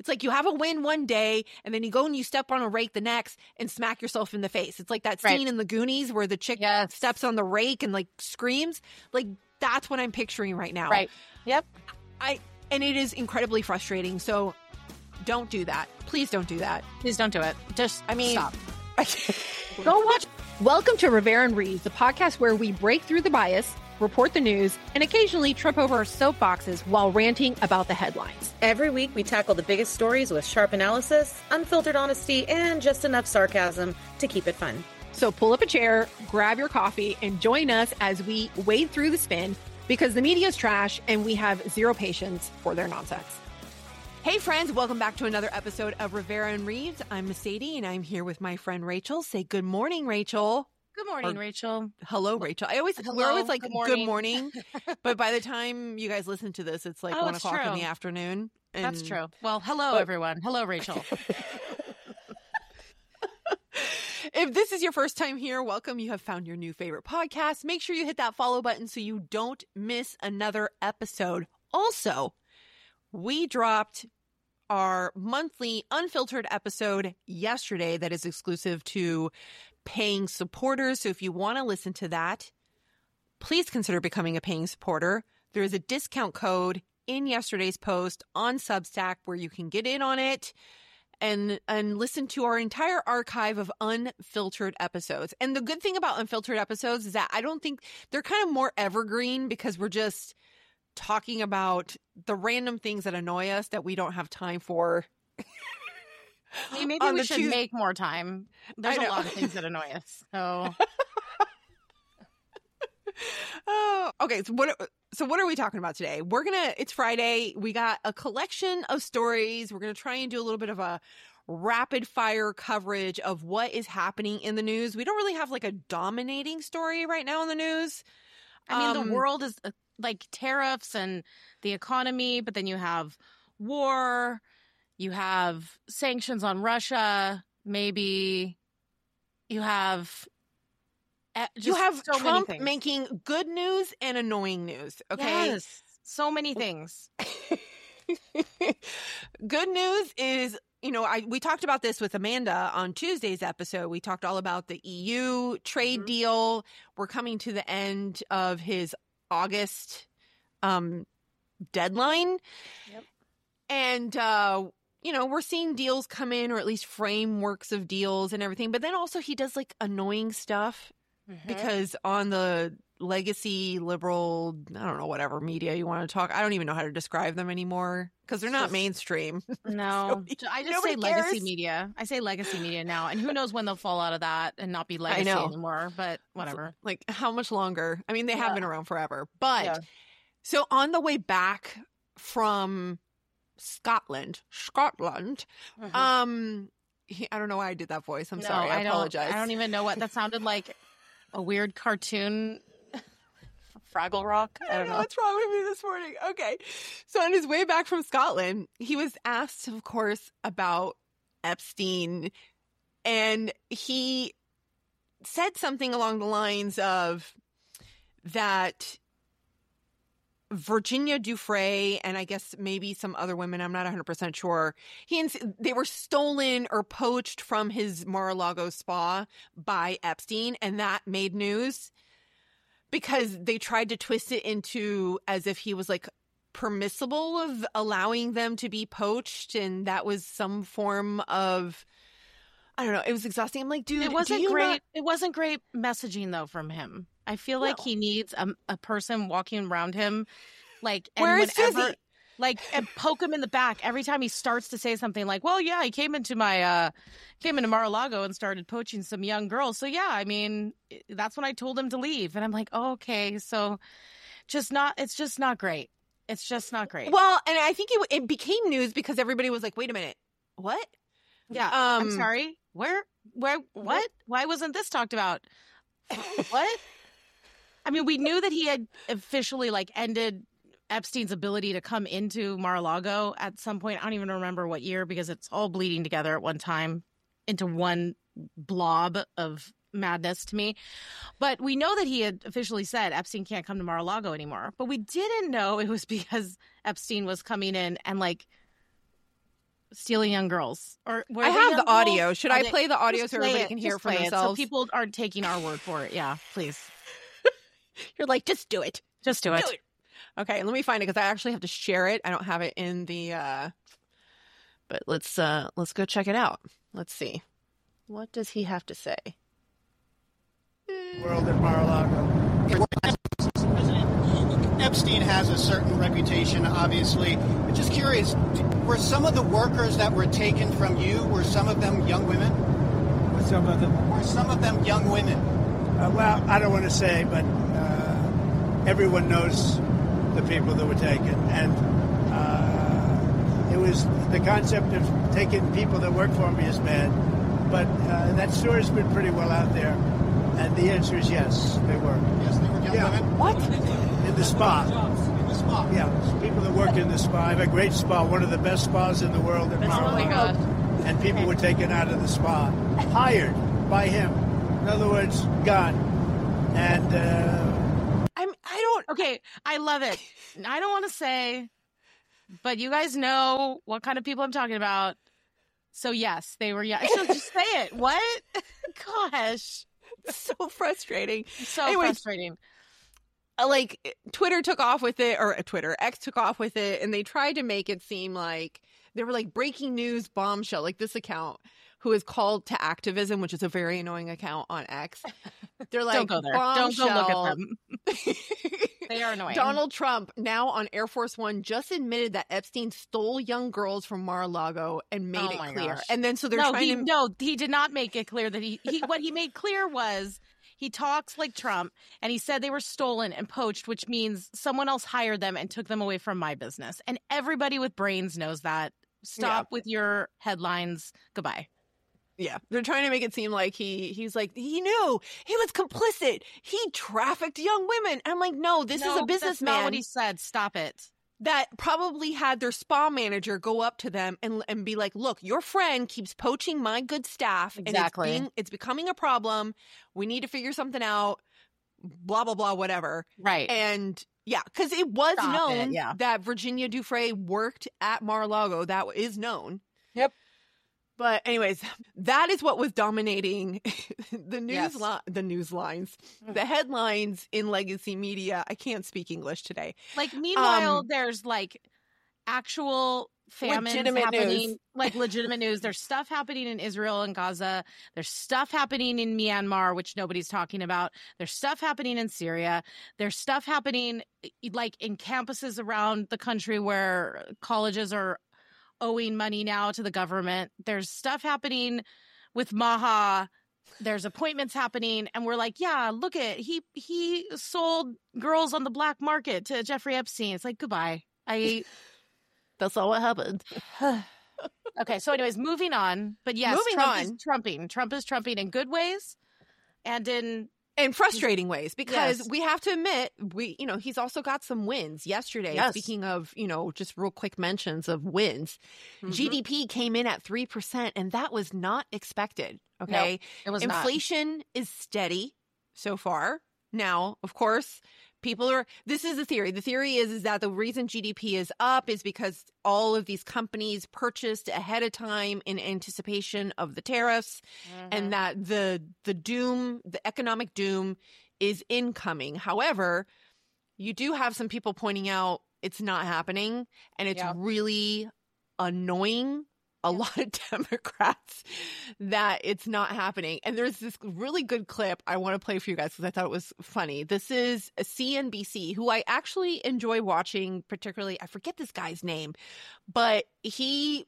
like you have a win one day and then you go and you step on a rake the next and smack yourself in the face. It's like that scene in the Goonies where the chick steps on the rake and like screams. Like that's what I'm picturing right now. Right. Yep. And it is incredibly frustrating. So don't do that. Please don't do that. Please don't do it. Just, stop. Go watch. Welcome to Rivera and Reeves, the podcast where we break through the bias, report the news, and occasionally trip over our soapboxes while ranting about the headlines. Every week, we tackle the biggest stories with sharp analysis, unfiltered honesty, and just enough sarcasm to keep it fun. So pull up a chair, grab your coffee, and join us as we wade through the spin because the media is trash and we have zero patience for their nonsense. Hey friends, welcome back to another episode of Rivera and Reeves. I'm Mercedes and I'm here with my friend Rachel. Say good morning, Rachel. Good morning, Rachel. Hello, Rachel. We're always like good morning, but by the time you guys listen to this, it's like 1 o'clock in the afternoon. And... That's true. Well, hello everyone. Hello, Rachel. If this is your first time here, welcome. You have found your new favorite podcast. Make sure you hit that follow button so you don't miss another episode. Also, we dropped our monthly unfiltered episode yesterday that is exclusive to paying supporters. So if you want to listen to that, please consider becoming a paying supporter. There is a discount code in yesterday's post on Substack where you can get in on it and listen to our entire archive of unfiltered episodes. And the good thing about unfiltered episodes is that I don't think they're kind of more evergreen because we're just talking about the random things that annoy us that we don't have time for. Maybe we should make more time. There's a lot of things that annoy us. So, okay. So what are we talking about today? It's Friday. We got a collection of stories. We're gonna try and do a little bit of a rapid fire coverage of what is happening in the news. We don't really have like a dominating story right now in the news. I mean, the world is like tariffs and the economy, but then you have war. You have sanctions Russia, maybe. You have Trump making good news and annoying news, okay? Yes, so many things. Good news is, we talked about this with Amanda on Tuesday's episode. We talked all about the EU trade deal. We're coming to the end of his August deadline. Yep. And we're seeing deals come in, or at least frameworks of deals and everything. But then also he does like annoying stuff because on the legacy liberal, I don't know, whatever media you want to talk. I don't even know how to describe them anymore because they're not mainstream. No, I just say legacy media. I say legacy media now. And who knows when they'll fall out of that and not be legacy anymore. But whatever. Like how much longer? I mean, they have been around forever. But so on the way back from Scotland. I don't know why I did that voice. I'm sorry. I apologize. I don't even know what that sounded like. A weird cartoon. Fraggle Rock. I don't know what's wrong with me this morning. Okay. So on his way back from Scotland, he was asked, of course, about Epstein. And he said something along the lines of that Virginia Giuffre and I guess maybe some other women, I'm not 100% sure, they were stolen or poached from his Mar-a-Lago spa by Epstein, and that made news because they tried to twist it into as if he was like permissible of allowing them to be poached, and that was some form of, I don't know, it was exhausting. I'm like, dude, it wasn't great. It wasn't great messaging though from him. I feel like he needs a person walking around him, like, and where is Susie? Like, and poke him in the back every time he starts to say something like, "Well, yeah, he came into Mar-a-Lago and started poaching some young girls. So yeah, I mean, that's when I told him to leave." And I'm like, oh, okay, so it's just not great. It's just not great. Well, and I think it became news because everybody was like, "Wait a minute, what?" Yeah, I'm sorry. Where, what? Why wasn't this talked about? What? I mean, we knew that he had officially like ended Epstein's ability to come into Mar-a-Lago at some point. I don't even remember what year because it's all bleeding together at one time into one blob of madness to me. But we know that he had officially said Epstein can't come to Mar-a-Lago anymore. But we didn't know it was because Epstein was coming in and like stealing young girls. Or I have the audio. Should I play the audio so everybody can hear it for themselves? So people aren't taking our word for it. Yeah, please. You're like, just do it. Just do it. Okay, let me find it because I actually have to share it. I don't have it in the. But let's go check it out. Let's see. What does he have to say? World at Mar-a-Lago. President Epstein has a certain reputation, obviously. I'm just curious, were some of the workers that were taken from you, were some of them young women? Were some of them young women? Well, I don't want to say, but everyone knows the people that were taken. And it was the concept of taking people that work for me is bad. But that story's been pretty well out there. And the answer is yes, they were. Yes, they were young women? What? In the spa. In the spa? Yeah, people that work in the spa. I have a great spa, one of the best spas in the world at Mar-a-Lago. Oh, my God. And people were taken out of the spa, hired by him. In other words, gone. And Okay, I love it. I don't want to say, but you guys know what kind of people I'm talking about. So yes, they were young. So just say it. What? Gosh. So frustrating. Frustrating. Like Twitter took off with it, or X took off with it, and they tried to make it seem like they were like breaking news bombshell, like this account who is called to activism, which is a very annoying account on X. They're like, don't go there. Don't go look at them. They are annoying. Donald Trump, now on Air Force One, just admitted that Epstein stole young girls from Mar-a-Lago and made it clear. Gosh. And then so they're trying to... No, he did not make it clear that he what he made clear was he talks like Trump, and he said they were stolen and poached, which means someone else hired them and took them away from my business. And everybody with brains knows that. Stop with your headlines. Goodbye. Yeah, they're trying to make it seem like he's like, he knew, he was complicit, he trafficked young women. I'm like, no, this is a businessman. That's not what he said. Stop it. That probably had their spa manager go up to them and be like, look, your friend keeps poaching my good staff. Exactly. And it's becoming a problem. We need to figure something out, blah, blah, blah, whatever. Right. And yeah, because it was known that Virginia Giuffre worked at Mar-a-Lago. That is known. Yep. But anyways, that is what was dominating the news, the news lines, the headlines in legacy media. I can't speak English today. Like, meanwhile, there's like actual famines happening, news. Like legitimate news. There's stuff happening in Israel and Gaza. There's stuff happening in Myanmar, which nobody's talking about. There's stuff happening in Syria. There's stuff happening like in campuses around the country where colleges are owing money now to the government. There's stuff happening with Maha. There's appointments happening, and we're like, yeah, look at he sold girls on the black market to Jeffrey Epstein. It's like, goodbye. That's all what happened. Okay, so anyways, moving on. But yes, Trump is trumping. Trump is trumping in good ways and in frustrating ways, because we have to admit, he's also got some wins yesterday. Yes. Speaking of, just real quick mentions of wins, GDP came in at 3%, and that was not expected. Okay. Nope, it was Inflation is steady so far. Now, of course, this is the theory. The theory is that the reason GDP is up is because all of these companies purchased ahead of time in anticipation of the tariffs, and that the economic doom is incoming. However, you do have some people pointing out it's not happening, and it's really annoying a lot of Democrats that it's not happening. And there's this really good clip I want to play for you guys because I thought it was funny. This is a CNBC, who I actually enjoy watching, particularly, I forget this guy's name, but he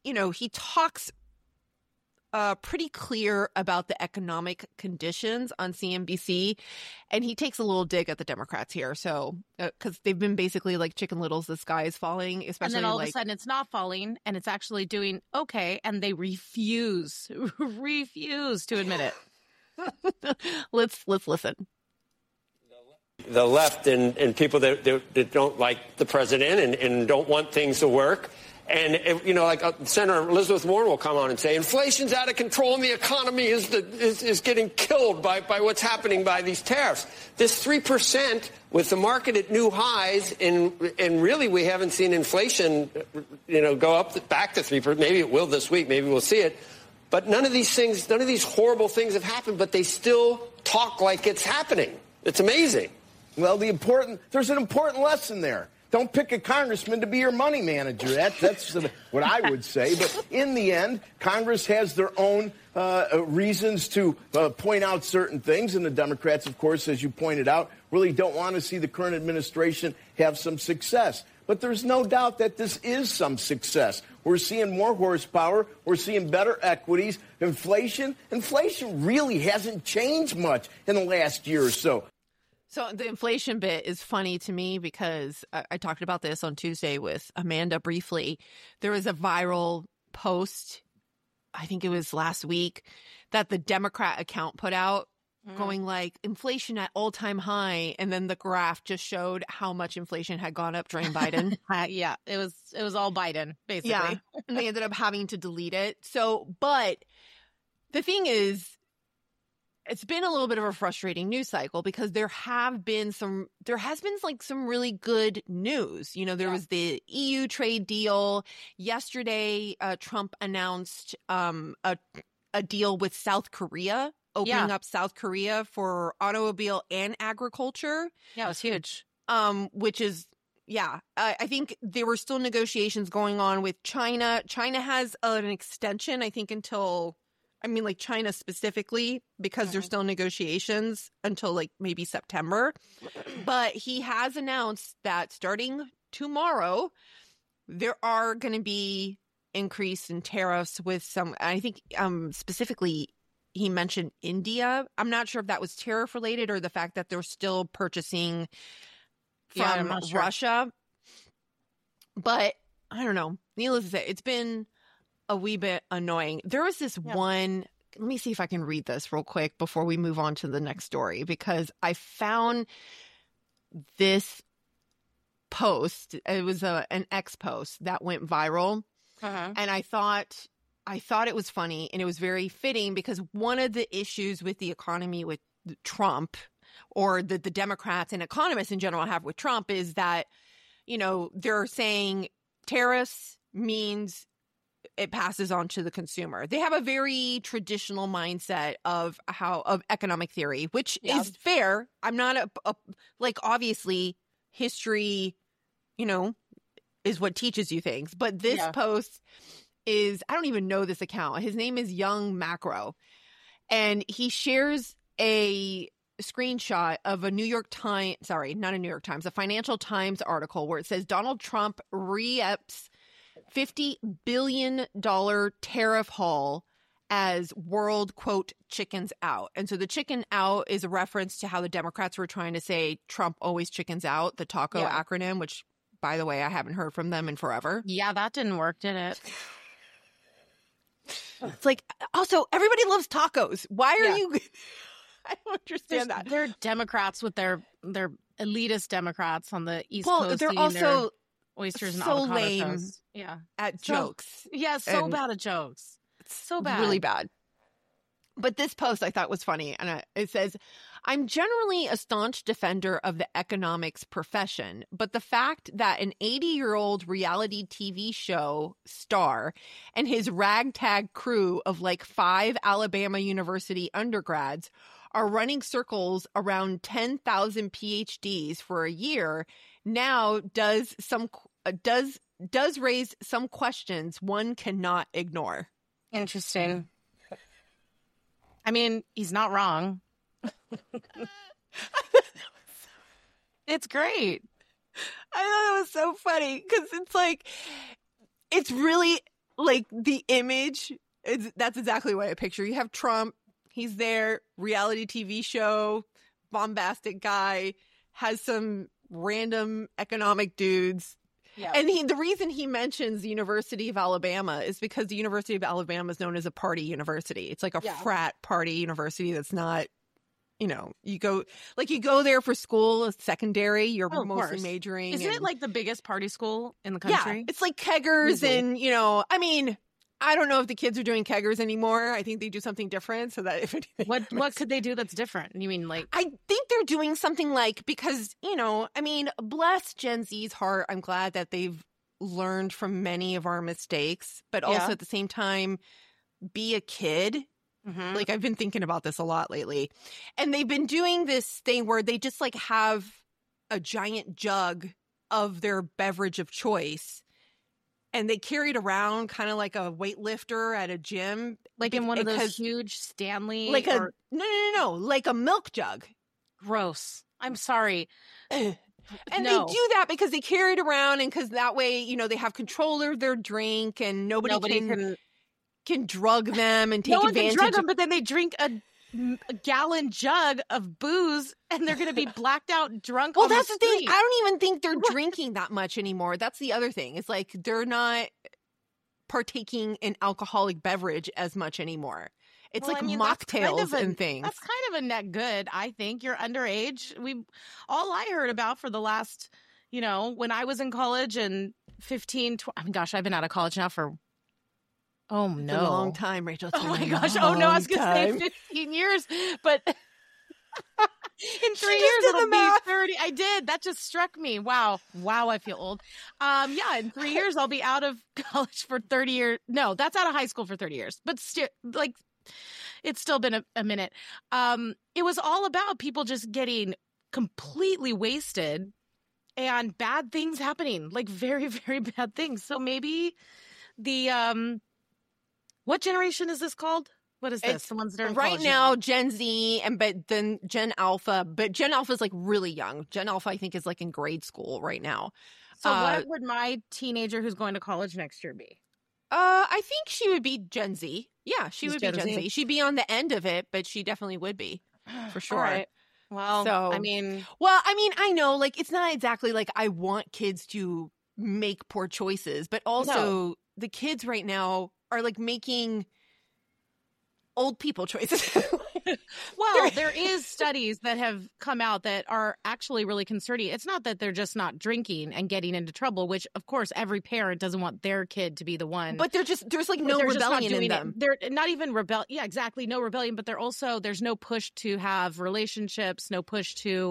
talks pretty clear about the economic conditions on CNBC, and he takes a little dig at the Democrats here. So, because they've been basically like Chicken Littles, the sky is falling, especially. And then all of a sudden it's not falling, and it's actually doing okay, and they refuse to admit it. Let's listen. The left and people that don't like the president and don't want things to work. And, like Senator Elizabeth Warren will come on and say, inflation's out of control and the economy is getting killed by what's happening by these tariffs. This 3% with the market at new highs, and really we haven't seen inflation, go up back to 3%. Maybe it will this week. Maybe we'll see it. But none of these horrible things have happened, but they still talk like it's happening. It's amazing. Well, there's an important lesson there. Don't pick a congressman to be your money manager. That's what I would say. But in the end, Congress has their own reasons to point out certain things. And the Democrats, of course, as you pointed out, really don't want to see the current administration have some success. But there's no doubt that this is some success. We're seeing more horsepower. We're seeing better equities. Inflation really hasn't changed much in the last year or so. So the inflation bit is funny to me because I talked about this on Tuesday with Amanda briefly. There was a viral post, I think it was last week, that the Democrat account put out going like inflation at all-time high. And then the graph just showed how much inflation had gone up during Biden. Yeah, it was all Biden, basically. Yeah, and they ended up having to delete it. So, but the thing is, it's been a little bit of a frustrating news cycle because there has been some really good news. There was the EU trade deal. Yesterday, Trump announced a deal with South Korea, opening up South Korea for automobile and agriculture. Yeah, it was huge. Which is, I think there were still negotiations going on with China. China has an extension, I think, until... China specifically, because there's still negotiations until maybe September. But he has announced that starting tomorrow, there are going to be increase in tariffs with some, I think specifically he mentioned India. I'm not sure if that was tariff related or the fact that they're still purchasing from Russia. But I don't know. Needless to say, it's been a wee bit annoying. There was this one, let me see if I can read this real quick before we move on to the next story, because I found this post. It was an X post that went viral. And I thought it was funny, and it was very fitting because one of the issues with the economy with Trump, or the Democrats and economists in general have with Trump, is that, they're saying tariffs means it passes on to the consumer. They have a very traditional mindset of economic theory, which is fair. I'm not obviously history, is what teaches you things. But this post is, I don't even know this account. His name is Young Macro. And he shares a screenshot of a Financial Times article where it says Donald Trump re-ups $50 billion tariff haul as world, quote, chickens out. And so the chicken out is a reference to how the Democrats were trying to say Trump always chickens out, the TACO acronym, which, by the way, I haven't heard from them in forever. Yeah, that didn't work, did it? It's also, everybody loves tacos. Why are you... I don't understand that. They're Democrats with their elitist Democrats on the East Coast. They're also... oysters and so avocado lame toast. At jokes. So bad at jokes. It's so bad. Really bad. But this post I thought was funny. And it says, I'm generally a staunch defender of the economics profession, but the fact that an 80-year-old reality TV show star and his ragtag crew of 5 Alabama University undergrads are running circles around 10,000 PhDs for a year now does raise some questions one cannot ignore. Interesting. I mean, he's not wrong. It's great. I thought it was so funny because it's really the image. That's exactly what I picture. You have Trump. He's there, reality TV show, bombastic guy, has some random economic dudes. Yeah. And the reason he mentions the University of Alabama is because the University of Alabama is known as a party university. It's like a frat party university that's not you go there for school, secondary, you're mostly course. majoring. Isn't it like the biggest party school in the Yeah, country? it's like keggers and, I mean, I don't know if the kids are doing keggers anymore. I think they do something different so that if anything. What could they do that's different? You mean like. I think they're doing something like, because, I mean, bless Gen Z's heart. I'm glad that they've learned from many of our mistakes, but also at the same time, be a kid. Mm-hmm. Like, I've been thinking about this a lot lately. And they've been doing this thing where they just like have a giant jug of their beverage of choice. And they carry it around kind of like a weightlifter at a gym. Like in one of those huge Stanley. No. Like a milk jug. Gross. I'm sorry. And they do that because they carry it around, and because that way, they have control of their drink, and nobody can drug them and take no one advantage. Can drug them, but then they drink a gallon jug of booze, and they're going to be blacked out drunk. Well, that's the thing. I don't even think they're drinking that much anymore. That's the other thing. It's like they're not partaking in alcoholic beverage as much anymore. It's mocktails and things. That's kind of a net good, I think. You're underage. All I heard about for the last, when I was in college and 15, 20, I mean, gosh, I've been out of college now for, oh no. It's a long time, Rachel. Oh my gosh. Oh no, I was going to say 15 years, but in 3 years it'll be 30. I did. That just struck me. Wow, I feel old. In 3 years I'll be out of college for 30 years. No, that's out of high school for 30 years. But still, it's still been a minute. It was all about people just getting completely wasted and bad things happening, like very, very bad things. So maybe the what generation is this called? What is this? It's the ones that are in right now, Gen Z, but then Gen Alpha. But Gen Alpha is like really young. Gen Alpha, I think, is like in grade school right now. So what would my teenager who's going to college next year be? I think she would be Gen Z. Yeah, she would be Gen Z. She'd be on the end of it, but she definitely would be, for sure. All right. Well, so, I mean, I know, like, it's not exactly like I want kids to make poor choices, but also the kids right now are like making old people choices. Well, there is studies that have come out that are actually really concerning. It's not that they're just not drinking and getting into trouble, which of course every parent doesn't want their kid to be the one. But there's like no rebellion in them. They're not even Yeah, exactly. No rebellion, but there's no push to have relationships, no push to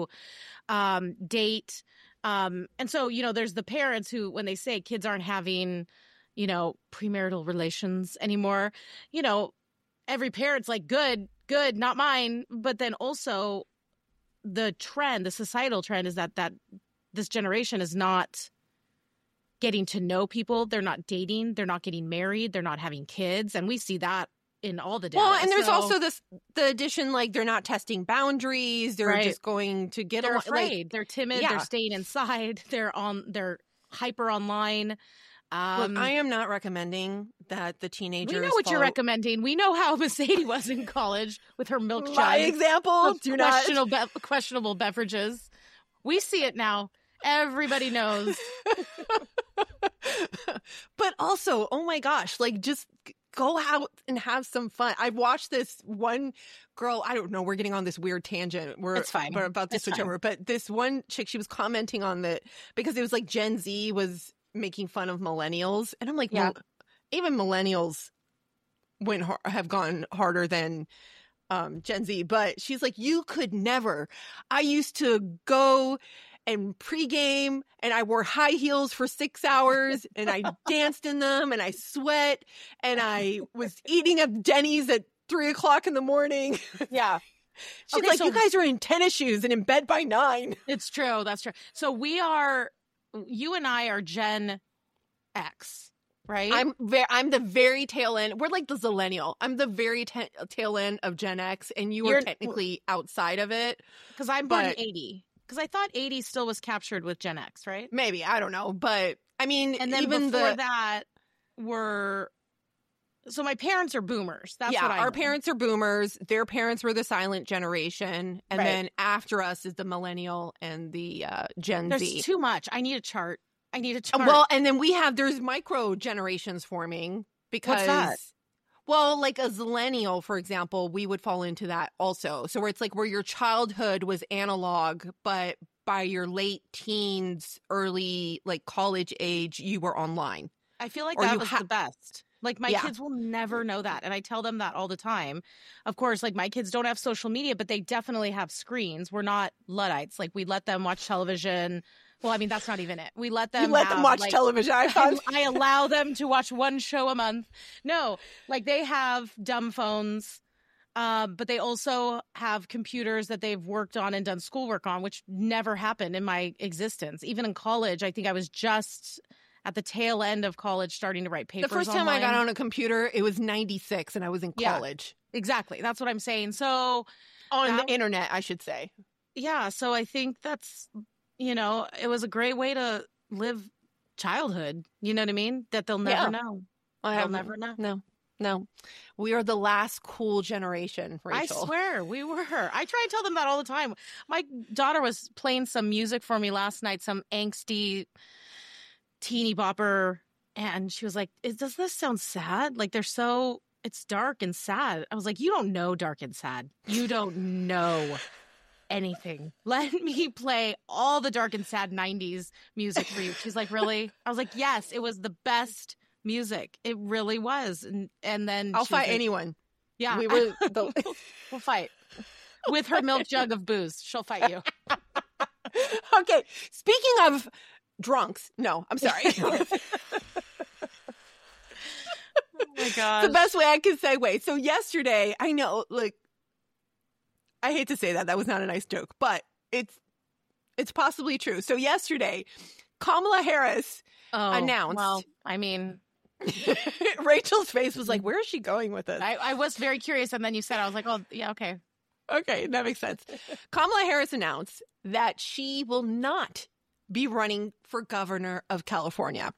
date. And so, there's the parents who, when they say kids aren't having, premarital relations anymore, every parent's like, good, not mine. But then also the societal trend is that this generation is not getting to know people. They're not dating. They're not getting married. They're not having kids. And we see that in all the data. Well, and there's also the addition, like, they're not testing boundaries. They're just going to get They're afraid. They're timid. Yeah. They're staying inside. They're hyper online. Look, I am not recommending that the teenagers. We know what you're recommending. We know how Mercedes was in college with her milk jug. My example, questionable beverages. We see it now. Everybody knows. But also, oh my gosh, like, just go out and have some fun. I watched this one girl. I don't know. We're getting on this weird tangent. It's fine. We're about to switch over. But this one chick, she was commenting on that because it was like Gen Z was making fun of millennials, and I'm like, well, even millennials have gone harder than Gen Z. But she's like, you could never. I used to go and pregame, and I wore high heels for 6 hours, and I danced in them, and I sweat, and I was eating at Denny's at 3:00 in the morning. Yeah. She's like, you guys are in tennis shoes and in bed by 9. It's true. That's true. So you and I are Gen X, right? I'm the very tail end. We're like the Zillennial. I'm the very tail end of Gen X, and you're technically outside of it. Because I'm born in 80. Because I thought 80 still was captured with Gen X, right? Maybe. I don't know. But, I mean, and then even before that were... So my parents are boomers. That's what I know. Our parents are boomers. Their parents were the silent generation. And then after us is the millennial and the Gen Z. There's too much. I need a chart. Well, and then there's micro generations forming because... What's that? Well, like a zillennial, for example, we would fall into that also. So where it's like where your childhood was analog, but by your late teens, early like college age, you were online. I feel like Or that you was the best. Like my kids will never know that. And I tell them that all the time. Of course, like my kids don't have social media, but they definitely have screens. We're not Luddites. Like we let them watch television. Well, I mean, that's not even it. We let them them watch television. I allow them to watch one show a month. No, like they have dumb phones, but they also have computers that they've worked on and done schoolwork on, which never happened in my existence. Even in college, I think I was just at the tail end of college starting to write papers. The first time I got on a computer, it was 96 and I was in college. Yeah, exactly. That's what I'm saying. So on the internet, I should say. Yeah. So I think that's, it was a great way to live childhood. You know what I mean? That they'll never know. They'll never know. No. We are the last cool generation, Rachel. I swear, we were. I try to tell them that all the time. My daughter was playing some music for me last night, some angsty teeny bopper, and she was like, does this sound sad? Like it's dark and sad. I was like, you don't know dark and sad. You don't know anything. Let me play all the dark and sad 90s music for you. She's like, really? I was like, yes, it was the best music. It really was. And then I'll fight anyone. Yeah. We'll fight. With her milk jug of booze. She'll fight you. Okay. Speaking of drunks. No, I'm sorry. Oh my God. The best way I can segue. So yesterday, I know, like, I hate to say that. That was not a nice joke, but it's possibly true. So yesterday, Kamala Harris announced. Well, I mean, Rachel's face was like, where is she going with this? I was very curious. And then you said, I was like, oh, yeah, okay. Okay, that makes sense. Kamala Harris announced that she will not be running for governor of California.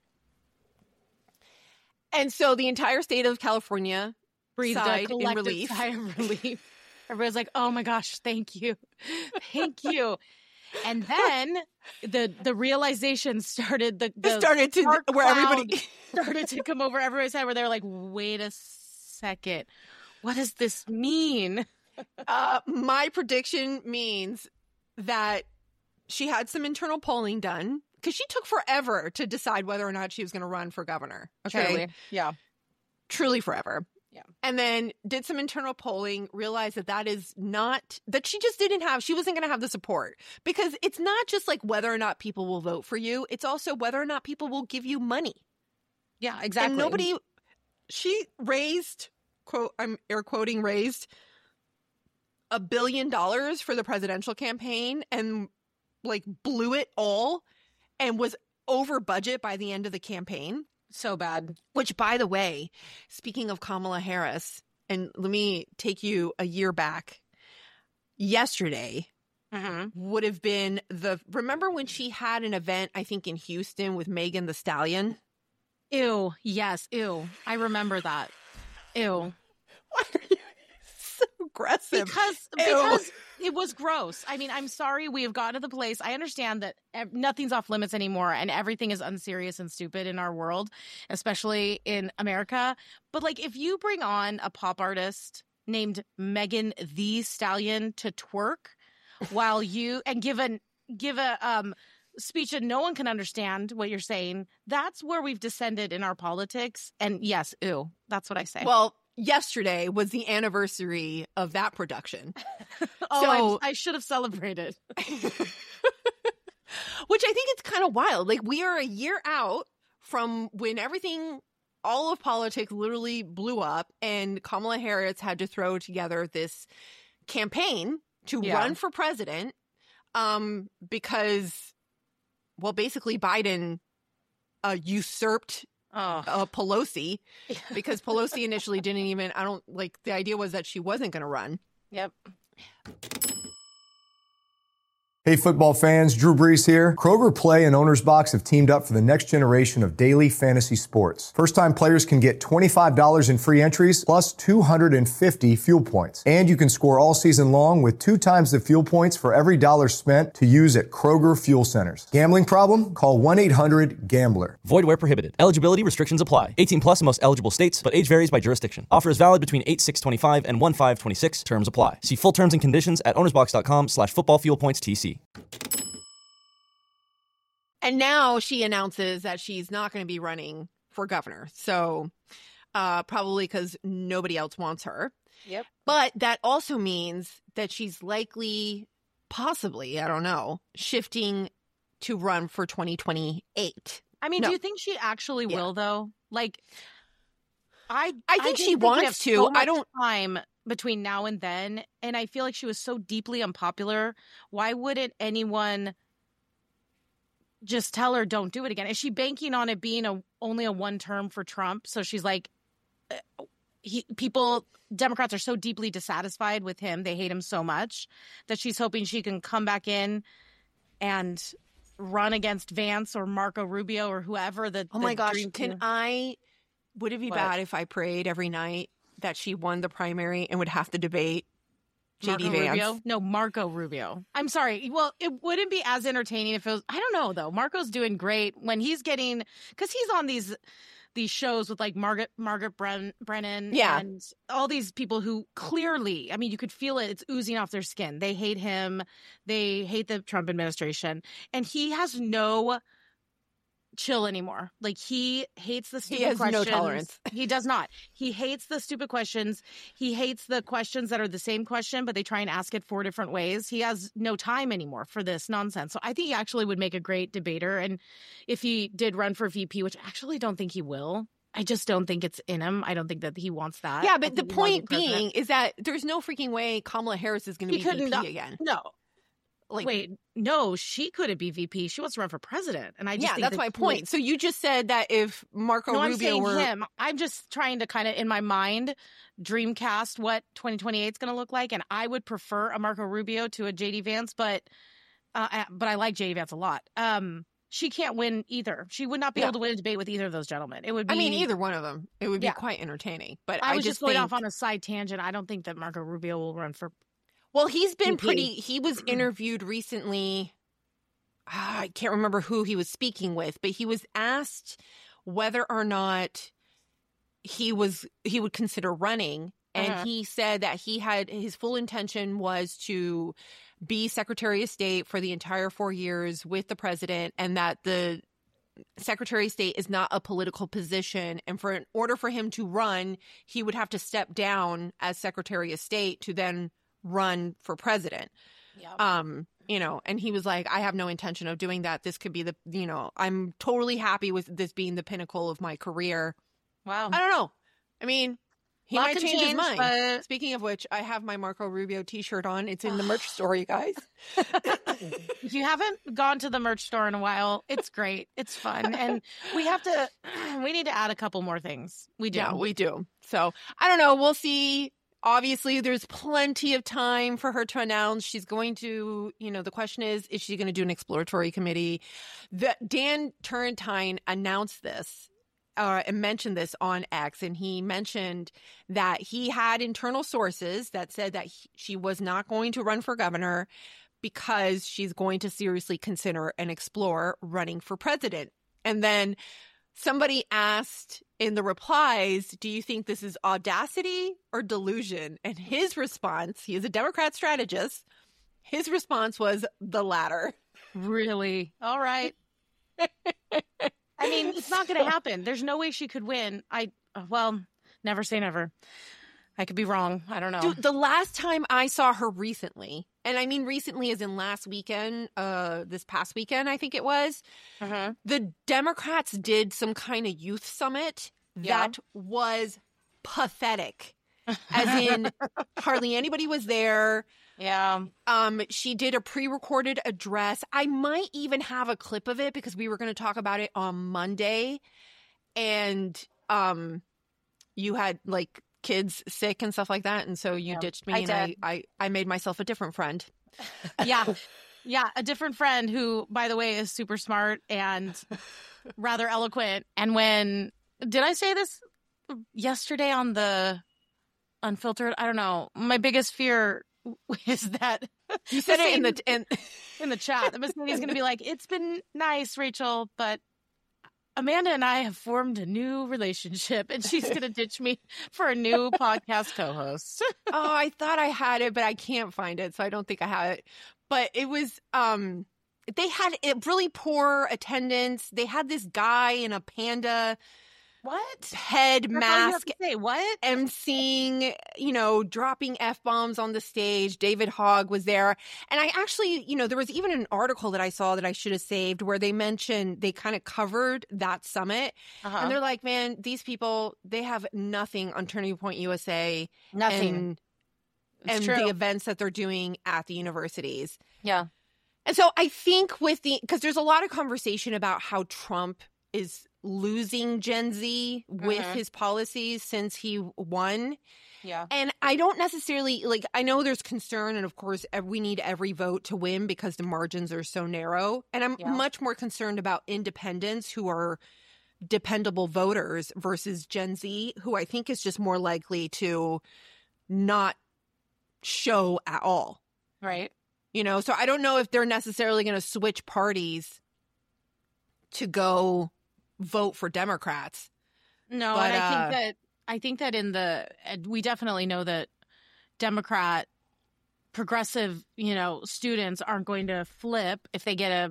And so the entire state of California breathed sighed a collective in relief. sigh of relief. Everybody's like, oh my gosh, thank you. Thank you. And then the realization started everybody started to come over everybody's head where they were like, wait a second. What does this mean? My prediction means that she had some internal polling done because she took forever to decide whether or not she was going to run for governor. Okay. Truly. Yeah. Truly forever. Yeah. And then did some internal polling, realized that she just she wasn't going to have the support, because it's not just like whether or not people will vote for you. It's also whether or not people will give you money. Yeah, exactly. And she raised, quote, I'm air quoting, raised $1 billion for the presidential campaign and like blew it all and was over budget by the end of the campaign. So bad. Which, by the way, speaking of Kamala Harris, and let me take you a year back. Yesterday would have been remember when she had an event, I think in Houston, with Megan Thee Stallion? Ew. Yes. Ew. I remember that. Ew. Why are you so aggressive? Because it was gross. I mean, I'm sorry. We have gotten to the place. I understand that nothing's off limits anymore and everything is unserious and stupid in our world, especially in America. But like, if you bring on a pop artist named Megan Thee Stallion to twerk while you and give a speech that no one can understand what you're saying, that's where we've descended in our politics. And yes, ew, that's what I say. Well, yesterday was the anniversary of that production. I should have celebrated. Which I think it's kind of wild. Like, we are a year out from when all of politics literally blew up and Kamala Harris had to throw together this campaign to run for president because, well, basically Biden usurped Pelosi, because Pelosi initially didn't even, the idea was that she wasn't going to run. Yep. Hey, football fans, Drew Brees here. Kroger Play and Owner's Box have teamed up for the next generation of daily fantasy sports. First-time players can get $25 in free entries plus 250 fuel points. And you can score all season long with 2 times the fuel points for every dollar spent to use at Kroger Fuel Centers. Gambling problem? Call 1-800-GAMBLER. Void where prohibited. Eligibility restrictions apply. 18 plus in most eligible states, but age varies by jurisdiction. Offer is valid between 8/6/25 and 1/5/26. Terms apply. See full terms and conditions at ownersbox.com/footballfuelpointstc. And now she announces that she's not going to be running for governor. So probably because nobody else wants her. Yep. But that also means that she's likely, possibly, I don't know, shifting to run for 2028. I mean, do you think she actually will, though? Like, I think she wants to. So much time between now and then, and I feel like she was so deeply unpopular. Why wouldn't anyone just tell her don't do it again? Is she banking on it being only a one term for Trump? So she's like, Democrats are so deeply dissatisfied with him, they hate him so much that she's hoping she can come back in and run against Vance or Marco Rubio or whoever. Oh my gosh, would it be bad if I prayed every night that she won the primary and would have to debate JD Vance? Rubio? No, Marco Rubio. I'm sorry. Well, it wouldn't be as entertaining if it was, I don't know though. Marco's doing great when he's getting, because he's on these shows with like Margaret Brennan and all these people who clearly, I mean, you could feel it. It's oozing off their skin. They hate him. They hate the Trump administration. And he has no chill anymore. Like, he hates the stupid questions. He has no tolerance. He does not. He hates the stupid questions. He hates the questions that are the same question, but they try and ask it 4 different ways. He has no time anymore for this nonsense. So I think he actually would make a great debater. And if he did run for VP, which I actually don't think he will, I just don't think it's in him. I don't think that he wants that. Yeah, but the point being is that there's no freaking way Kamala Harris is going to be VP again. No. Like, wait, no, she couldn't be VP. She wants to run for president. And I just think that's my point. So you just said that if Marco Rubio I'm saying were him. I'm just trying to kind of, in my mind, dreamcast what 2028 is going to look like. And I would prefer a Marco Rubio to a JD Vance, but I like JD Vance a lot. She can't win either. She would not be able to win a debate with either of those gentlemen. It would be, either one of them. It would be quite entertaining. But I was just going off on a side tangent. I don't think that Marco Rubio will run for. Well, he's been he was interviewed recently. I can't remember who he was speaking with, but he was asked whether or not he would consider running. And he said that his full intention was to be Secretary of State for the entire 4 years with the president, and that the Secretary of State is not a political position. And in order for him to run, he would have to step down as Secretary of State to then run for president. And he was like, I have no intention of doing that. This could be I'm totally happy with this being the pinnacle of my career. Wow. I don't know. I mean, he might change his mind. But... Speaking of which, I have my Marco Rubio t-shirt on. It's in the merch store, you guys. If you haven't gone to the merch store in a while, it's great. It's fun. And we need to add a couple more things. We do. Yeah, we do. So I don't know. We'll see. Obviously, there's plenty of time for her to announce she's going to, the question is she going to do an exploratory committee? Dan Turrentine announced this and mentioned this on X, and he mentioned that he had internal sources that said that she was not going to run for governor because she's going to seriously consider and explore running for president. And then somebody asked in the replies, do you think this is audacity or delusion? And his response, he is a Democrat strategist, his response was the latter. Really? All right. I mean, it's not going to happen. There's no way she could win. Never say never. I could be wrong. I don't know. Dude, the last time I saw her recently, and I mean recently as in last weekend, this past weekend, I think it was, the Democrats did some kind of youth summit that was pathetic. As in, hardly anybody was there. Yeah. She did a pre-recorded address. I might even have a clip of it because we were going to talk about it on Monday. And you had like kids sick and stuff like that, and so you ditched me, and I made myself a different friend. Yeah. Yeah, a different friend who, by the way, is super smart and rather eloquent. And did I say this yesterday on the Unfiltered? I don't know. My biggest fear is that you said it in the chat. That Miss Nadie's going to be like, "It's been nice, Rachel, but Amanda and I have formed a new relationship, and she's going to ditch me for a new podcast co-host." Oh, I thought I had it, but I can't find it, so I don't think I have it. But it was, they had really poor attendance. They had this guy in a panda head mask, emceeing, dropping F-bombs on the stage. David Hogg was there. And I actually, there was even an article that I saw that I should have saved where they mentioned they kind of covered that summit. And they're like, man, these people, they have nothing on Turning Point USA. Nothing. And the events that they're doing at the universities. Yeah. And so I think because there's a lot of conversation about how Trump is losing Gen Z with his policies since he won. Yeah. And I don't necessarily, I know there's concern, and of course we need every vote to win because the margins are so narrow. And I'm much more concerned about independents who are dependable voters versus Gen Z, who I think is just more likely to not show at all. Right. So I don't know if they're necessarily going to switch parties to go vote for Democrats. No, but, and I think that we definitely know that Democrat progressive, students aren't going to flip if they get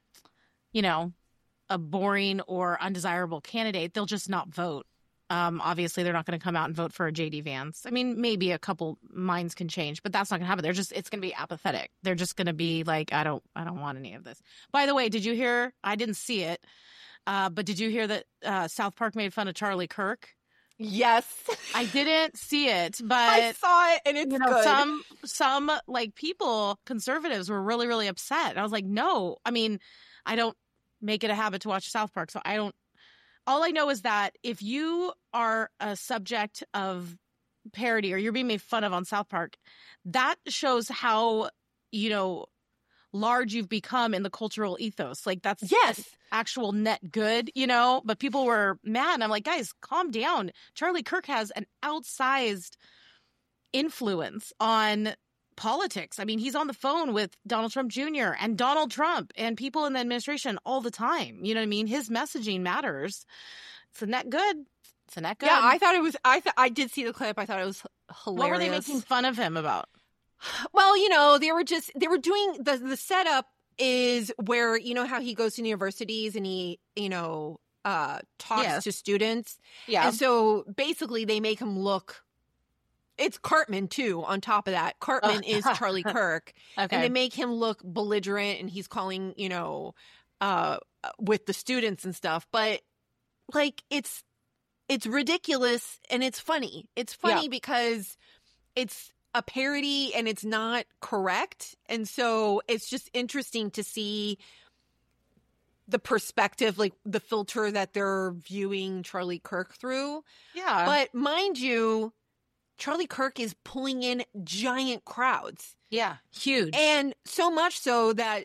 a boring or undesirable candidate. They'll just not vote. Obviously, they're not going to come out and vote for a J.D. Vance. I mean, maybe a couple minds can change, but that's not going to happen. It's going to be apathetic. They're just going to be like, I don't want any of this. By the way, did you hear? I didn't see it, but did you hear that South Park made fun of Charlie Kirk? Yes, I didn't see it, but I saw it, and it's good. Some people, conservatives, were really, really upset. And I was like, no, I mean, I don't make it a habit to watch South Park, so I don't. All I know is that if you are a subject of parody or you're being made fun of on South Park, that shows how, large you've become in the cultural ethos. That's actual net good, but people were mad. And I'm like, guys, calm down. Charlie Kirk has an outsized influence on politics. I mean, he's on the phone with Donald Trump Jr. and Donald Trump and people in the administration all the time. You know what I mean? His messaging matters. It's a net good. Yeah, I thought it was. I did see the clip. I thought it was hilarious. What were they making fun of him about? Well, they were doing the setup is where, how he goes to universities and he, talks to students. Yeah. And so basically they make him look. It's Cartman, too, on top of that. Cartman is Charlie Kirk. Okay. And they make him look belligerent, and he's calling, with the students and stuff. But, it's ridiculous, and it's funny. It's funny because it's a parody, and it's not correct. And so it's just interesting to see the perspective, the filter that they're viewing Charlie Kirk through. Yeah. But mind you, Charlie Kirk is pulling in giant crowds. Yeah, huge. And so much so that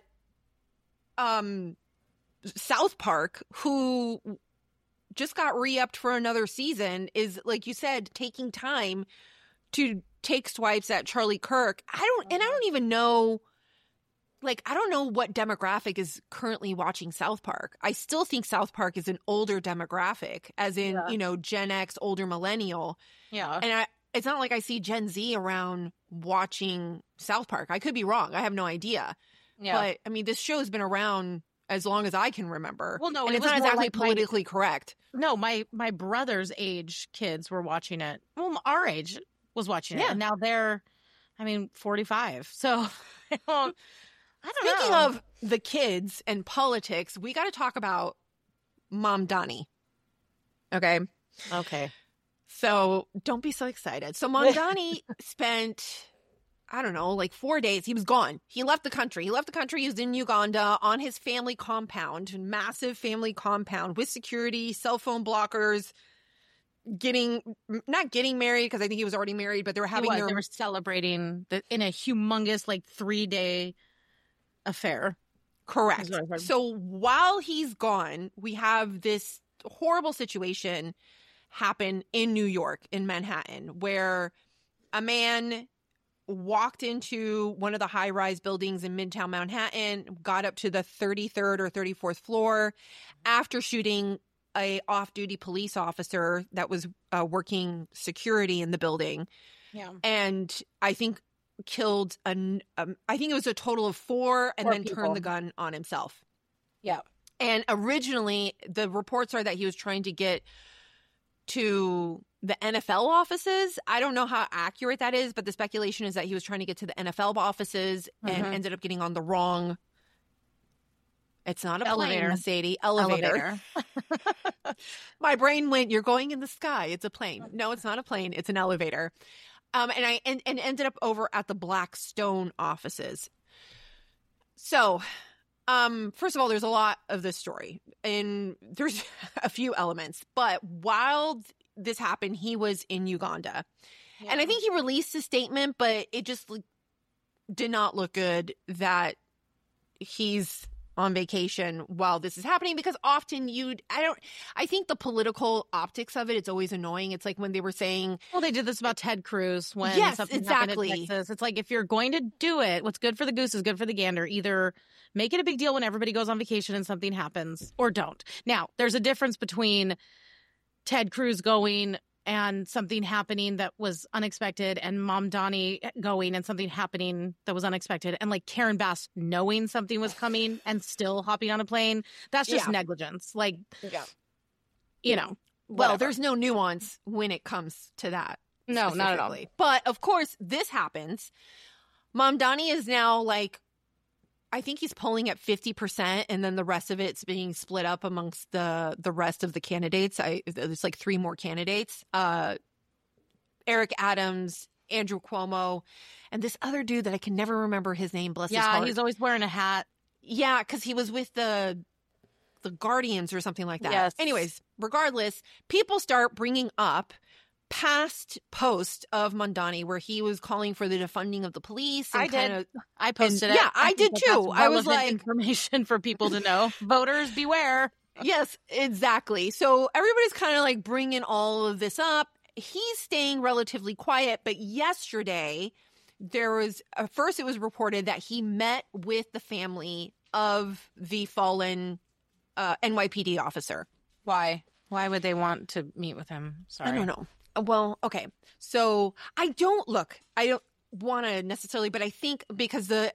South Park, who just got re-upped for another season, is, like you said, taking time to take swipes at Charlie Kirk. I don't even know, I don't know what demographic is currently watching South Park. I still think South Park is an older demographic, as in, Gen X, older millennial. Yeah. And it's not like I see Gen Z around watching South Park. I could be wrong. I have no idea. Yeah. But, I mean, this show's been around as long as I can remember. Well, no, and it's not exactly politically correct. No, my brother's age kids were watching it. Well, our age was watching it. And now they're, 45. So, I don't know. Speaking of the kids and politics, we got to talk about Mom Donnie. Okay? Okay. So don't be so excited. So Mamdani spent, 4 days. He was gone. He left the country. He was in Uganda on his family compound, massive family compound with security, cell phone blockers, not getting married because I think he was already married, but they were having they were celebrating in a humongous 3-day affair. Correct. So while he's gone, we have this horrible situation happen in New York, in Manhattan, where a man walked into one of the high-rise buildings in Midtown Manhattan, got up to the 33rd or 34th floor after shooting a off-duty police officer that was working security in the building. Yeah. And I think killed I think it was a total of 4 and then people. turned the gun on himself. Yeah. And originally the reports are that he was trying to get to the NFL offices. I don't know how accurate that is, but the speculation is that he was trying to get to the NFL offices and ended up getting on the wrong. It's not a plane, Mercedes. Elevator. My brain went, you're going in the sky. It's a plane. No, it's not a plane. It's an elevator. And I ended up over at the Blackstone offices. So, first of all, there's a lot of this story, and there's a few elements. But while this happened, he was in Uganda, and I think he released a statement, but it just did not look good that he's on vacation while this is happening, because often I think the political optics of it's always annoying. It's like when they were saying, well, they did this about Ted Cruz when something exactly. happened in Texas. It's like, if you're going to do it, what's good for the goose is good for the gander. Either make it a big deal when everybody goes on vacation and something happens, or don't. Now, there's a difference between Ted Cruz going and something happening that was unexpected, and Mamdani going and something happening that was unexpected, and like Karen Bass knowing something was coming and still hopping on a plane. That's just negligence. Like, you know. Well, there's no nuance when it comes to that. No, not at all. But of course, this happens. Mamdani is now like, I think he's polling at 50%, and then the rest of it's being split up amongst the rest of the candidates. There's like 3 more candidates. Eric Adams, Andrew Cuomo, and this other dude that I can never remember his name, bless his heart. Yeah, he's always wearing a hat. Yeah, because he was with the Guardians or something like that. Yes. Anyways, regardless, people start bringing up past post of Mamdani where he was calling for the defunding of the police. And I posted it. Yeah, I did too. I was like, information for people to know. Voters beware. Yes, exactly. So everybody's kind of like bringing all of this up. He's staying relatively quiet, but yesterday there was first it was reported that he met with the family of the fallen NYPD officer. Why? Why would they want to meet with him? Sorry. I don't know. Well, okay. So I don't want to necessarily, but I think because the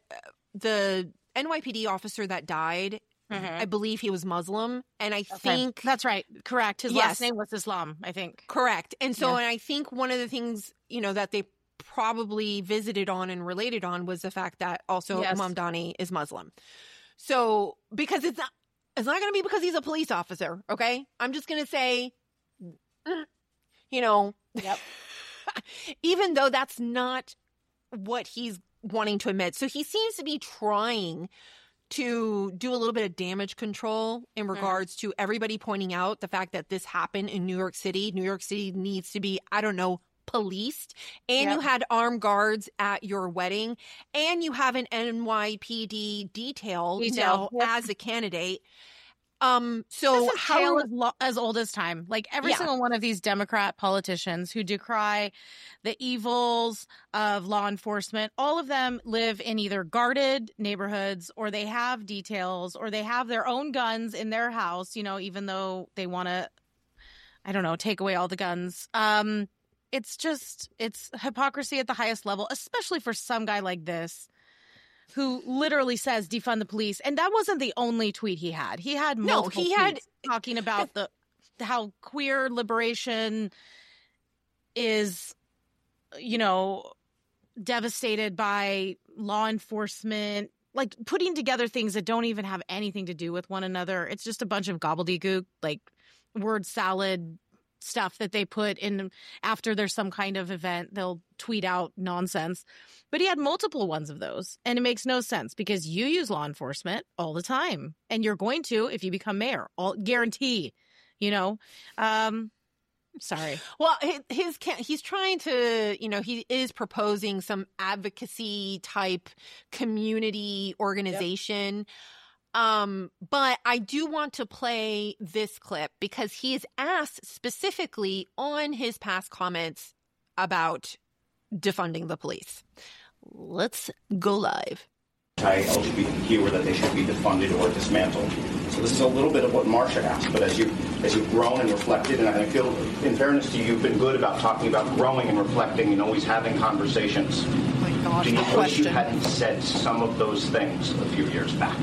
NYPD officer that died, I believe he was Muslim. And I think that's right. Correct. His last name was Islam, I think. Correct. And so, and I think one of the things, that they probably visited on and related on was the fact that also Mamdani is Muslim. So, because it's not going to be because he's a police officer. Okay. I'm just going to say, Yep. even though that's not what he's wanting to admit. So he seems to be trying to do a little bit of damage control in regards to everybody pointing out the fact that this happened in New York City. New York City needs to be, policed. And you had armed guards at your wedding. And you have an NYPD detail now as a candidate. So how as old as time, like every single one of these Democrat politicians who decry the evils of law enforcement, all of them live in either guarded neighborhoods, or they have details, or they have their own guns in their house, even though they want to, take away all the guns. It's hypocrisy at the highest level, especially for some guy like this, who literally says defund the police. And that wasn't the only tweet he had. He had multiple tweets talking about how queer liberation is, devastated by law enforcement, like putting together things that don't even have anything to do with one another. It's just a bunch of gobbledygook, like word salad stuff that they put in after there's some kind of event. They'll tweet out nonsense. But he had multiple ones of those. And it makes no sense because you use law enforcement all the time. And you're going to if you become mayor. Guarantee, Sorry. Well, he's trying to, he is proposing some advocacy type community organization. But I do want to play this clip because he is asked specifically on his past comments about defunding the police. Let's go live. LGBTQ, or that they should be defunded or dismantled. So this is a little bit of what Marcia asked, but as you've grown and reflected, and I feel, in fairness to you, you've been good about talking about growing and reflecting and always having conversations. Oh my gosh, do you the wish you question. hadn't said some of those things a few years back?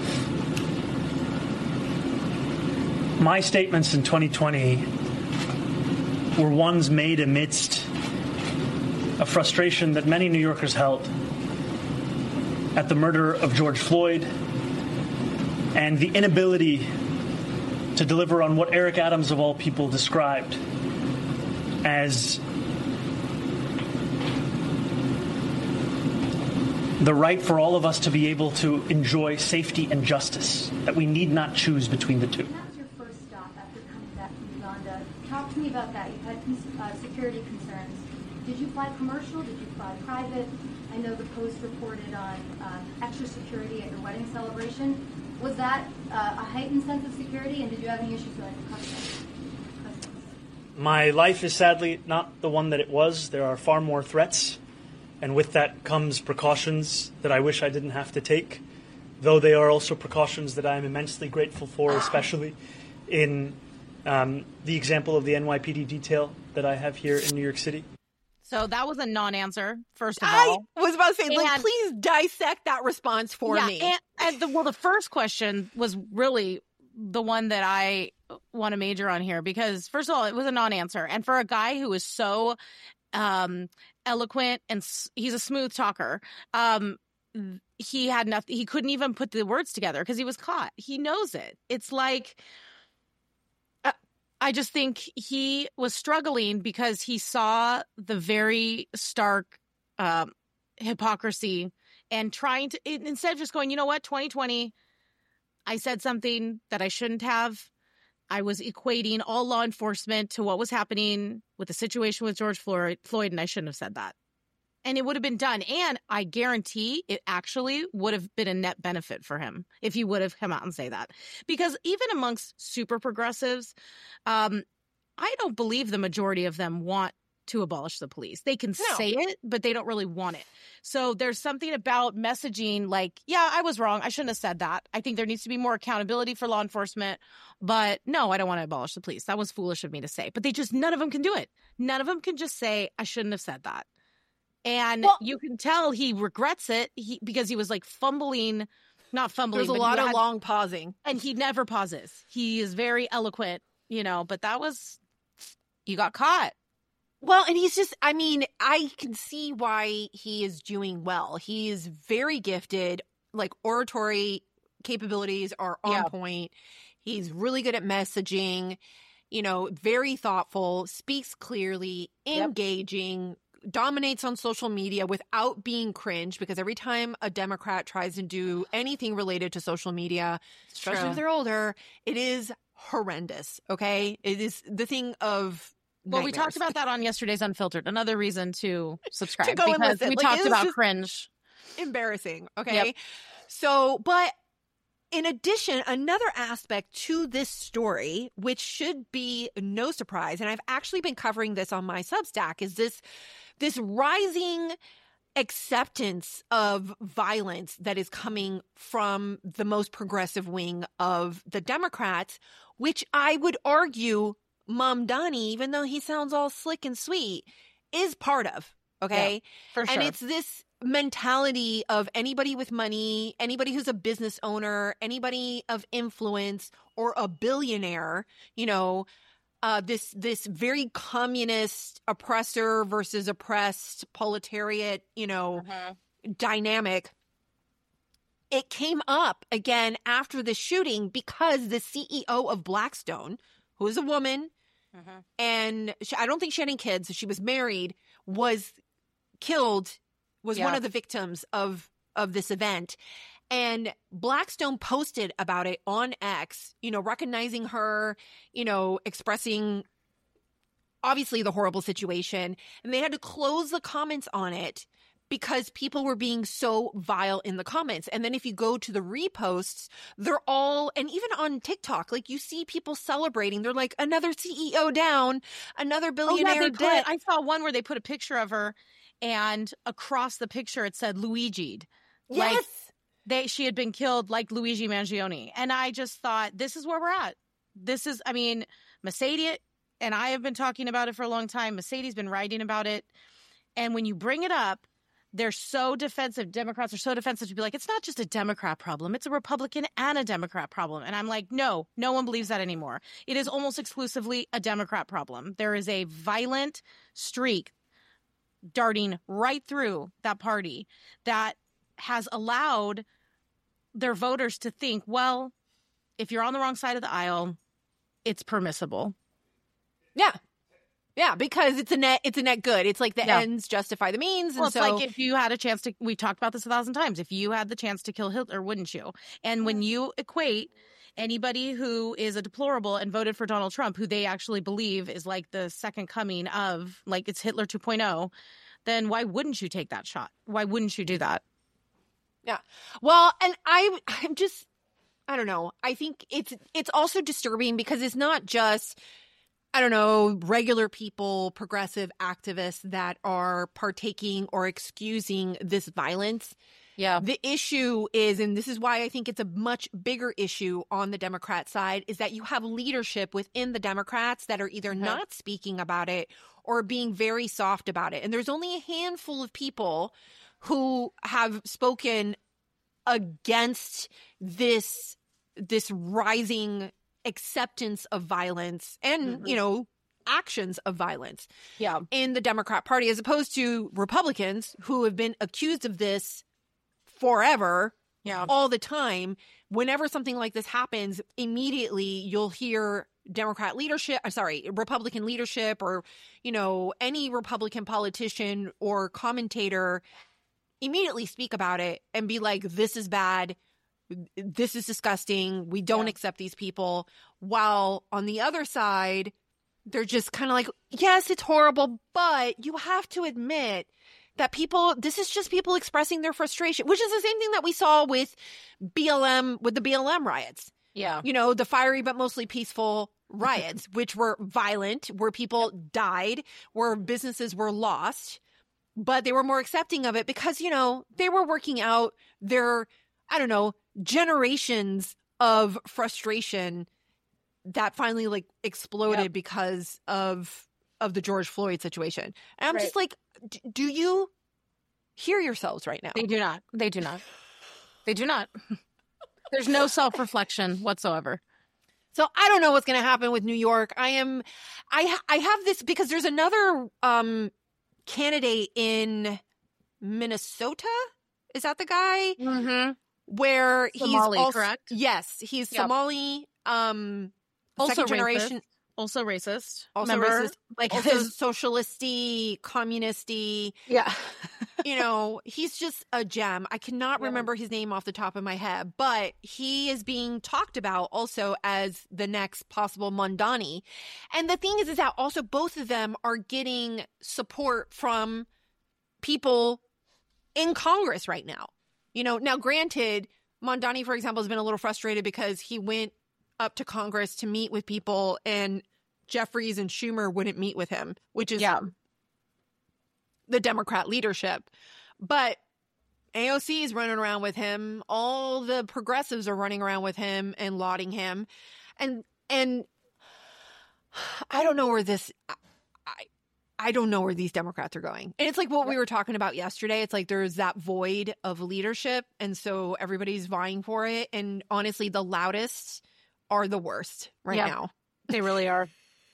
My statements in 2020 were ones made amidst a frustration that many New Yorkers held at the murder of George Floyd and the inability to deliver on what Eric Adams, of all people, described as the right for all of us to be able to enjoy safety and justice, that we need not choose between the two. That was your first stop after coming back from Uganda. Talk to me about that. You had security concerns. Did you fly commercial? Did you fly private? I know the Post reported on extra security at your wedding celebration. Was that a heightened sense of security, and did you have any issues with customs? My life is sadly not the one that it was. There are far more threats, and with that comes precautions that I wish I didn't have to take, though they are also precautions that I am immensely grateful for, especially in the example of the NYPD detail that I have here in New York City. So that was a non-answer, first of all. I was about to say, please dissect that response for me. And the first question was really the one that I want to major on here because, first of all, it was a non-answer. And for a guy who is so eloquent and he's a smooth talker, he had nothing. He couldn't even put the words together because he was caught. He knows it. It's like, I just think he was struggling because he saw the very stark hypocrisy and trying to, instead of just going, you know what, 2020, I said something that I shouldn't have. I was equating all law enforcement to what was happening with the situation with George Floyd, and I shouldn't have said that. And it would have been done. And I guarantee it actually would have been a net benefit for him if he would have come out and say that. Because even amongst super progressives, I don't believe the majority of them want to abolish the police. They can say it, but they don't really want it. So there's something about messaging like, yeah, I was wrong. I shouldn't have said that. I think there needs to be more accountability for law enforcement. But no, I don't want to abolish the police. That was foolish of me to say. But none of them can do it. None of them can just say, I shouldn't have said that. And you can tell he regrets it because he was like not fumbling. There's a lot of long pausing. And he never pauses. He is very eloquent, but you got caught. Well, and he's just, I can see why he is doing well. He is very gifted, like oratory capabilities are on point. He's really good at messaging, very thoughtful, speaks clearly, engaging, dominates on social media without being cringe, because every time a Democrat tries to do anything related to social media, especially if they're older, it is horrendous. Okay. It is the thing of nightmares. We talked about that on yesterday's Unfiltered. Another reason to subscribe to go because and listen. We talked about cringe. Embarrassing. Okay. So, but in addition, another aspect to this story, which should be no surprise, and I've actually been covering this on my Substack, is this rising acceptance of violence that is coming from the most progressive wing of the Democrats, which I would argue Mamdani, even though he sounds all slick and sweet, is part of. Okay. Yeah, for sure. And it's this mentality of anybody with money, anybody who's a business owner, anybody of influence or a billionaire, this very communist oppressor versus oppressed proletariat, dynamic. It came up again after the shooting because the CEO of Blackstone, who is a woman, and I don't think she had any kids, so she was married, was killed, was one of the victims of this event. And Blackstone posted about it on X, recognizing her, expressing obviously the horrible situation, and they had to close the comments on it because people were being so vile in the comments. And then if you go to the reposts, they're all, and even on TikTok, like you see people celebrating. They're like, another CEO down, another billionaire dead. I saw one where they put a picture of her, and across the picture it said Luigi'd. Yes. Like she had been killed like Luigi Mangione. And I just thought, this is where we're at. This is, I mean, Mercedes and I have been talking about it for a long time. Mercedes been writing about it. And when you bring it up, they're so defensive. Democrats are so defensive to be like, it's not just a Democrat problem. It's a Republican and a Democrat problem. And I'm like, no one believes that anymore. It is almost exclusively a Democrat problem. There is a violent streak darting right through that party that has allowed their voters to think, well, if you're on the wrong side of the aisle, it's permissible. Yeah. Yeah, because it's a net good. It's like the ends justify the means. Well, and it's like if you had a chance to, we talked about this 1,000 times, if you had the chance to kill Hitler, wouldn't you? And when you equate anybody who is a deplorable and voted for Donald Trump, who they actually believe is like the second coming of, like, it's Hitler 2.0, then why wouldn't you take that shot? Why wouldn't you do that? Yeah. Well, and I'm just, I don't know. I think it's also disturbing because it's not just, I don't know, regular people, progressive activists that are partaking or excusing this violence. Yeah. The issue is, and this is why I think it's a much bigger issue on the Democrat side, is that you have leadership within the Democrats that are either not speaking about it or being very soft about it. And there's only a handful of people who have spoken against this rising acceptance of violence and, you know, actions of violence in the Democrat Party, as opposed to Republicans who have been accused of this forever, all the time. Whenever something like this happens, immediately you'll hear Republican leadership or, you know, any Republican politician or commentator immediately speak about it and be like, this is bad. This is disgusting. We don't accept these people. While on the other side, they're just kind of like, yes, it's horrible, but you have to admit that this is just people expressing their frustration, which is the same thing that we saw with the BLM riots. Yeah. You know, the fiery but mostly peaceful riots, which were violent, where people died, where businesses were lost, but they were more accepting of it because, you know, they were working out their, I don't know, generations of frustration that finally like exploded because of the George Floyd situation. And I'm just like, do you hear yourselves right now? They do not. They do not. They do not. There's no self-reflection whatsoever. So I don't know what's going to happen with New York. I have this because there's another candidate in Minnesota. Is that the guy? Mm-hmm. Where Somali, he's also, correct? Yes, he's Somali. Also second generation. Also racist. Also Remember? racist. Like his socialisty, communisty. Yeah. You know, he's just a gem. I cannot remember his name off the top of my head, but he is being talked about also as the next possible Mondani. And the thing is that also both of them are getting support from people in Congress right now. You know, now granted, Mondani, for example, has been a little frustrated because he went up to Congress to meet with people and Jeffries and Schumer wouldn't meet with him, which is the Democrat leadership. But AOC is running around with him. All the progressives are running around with him and lauding him. And I don't know where I don't know where these Democrats are going. And it's like what we were talking about yesterday. It's like there's that void of leadership. And so everybody's vying for it. And honestly, the loudest are the worst now. They really are.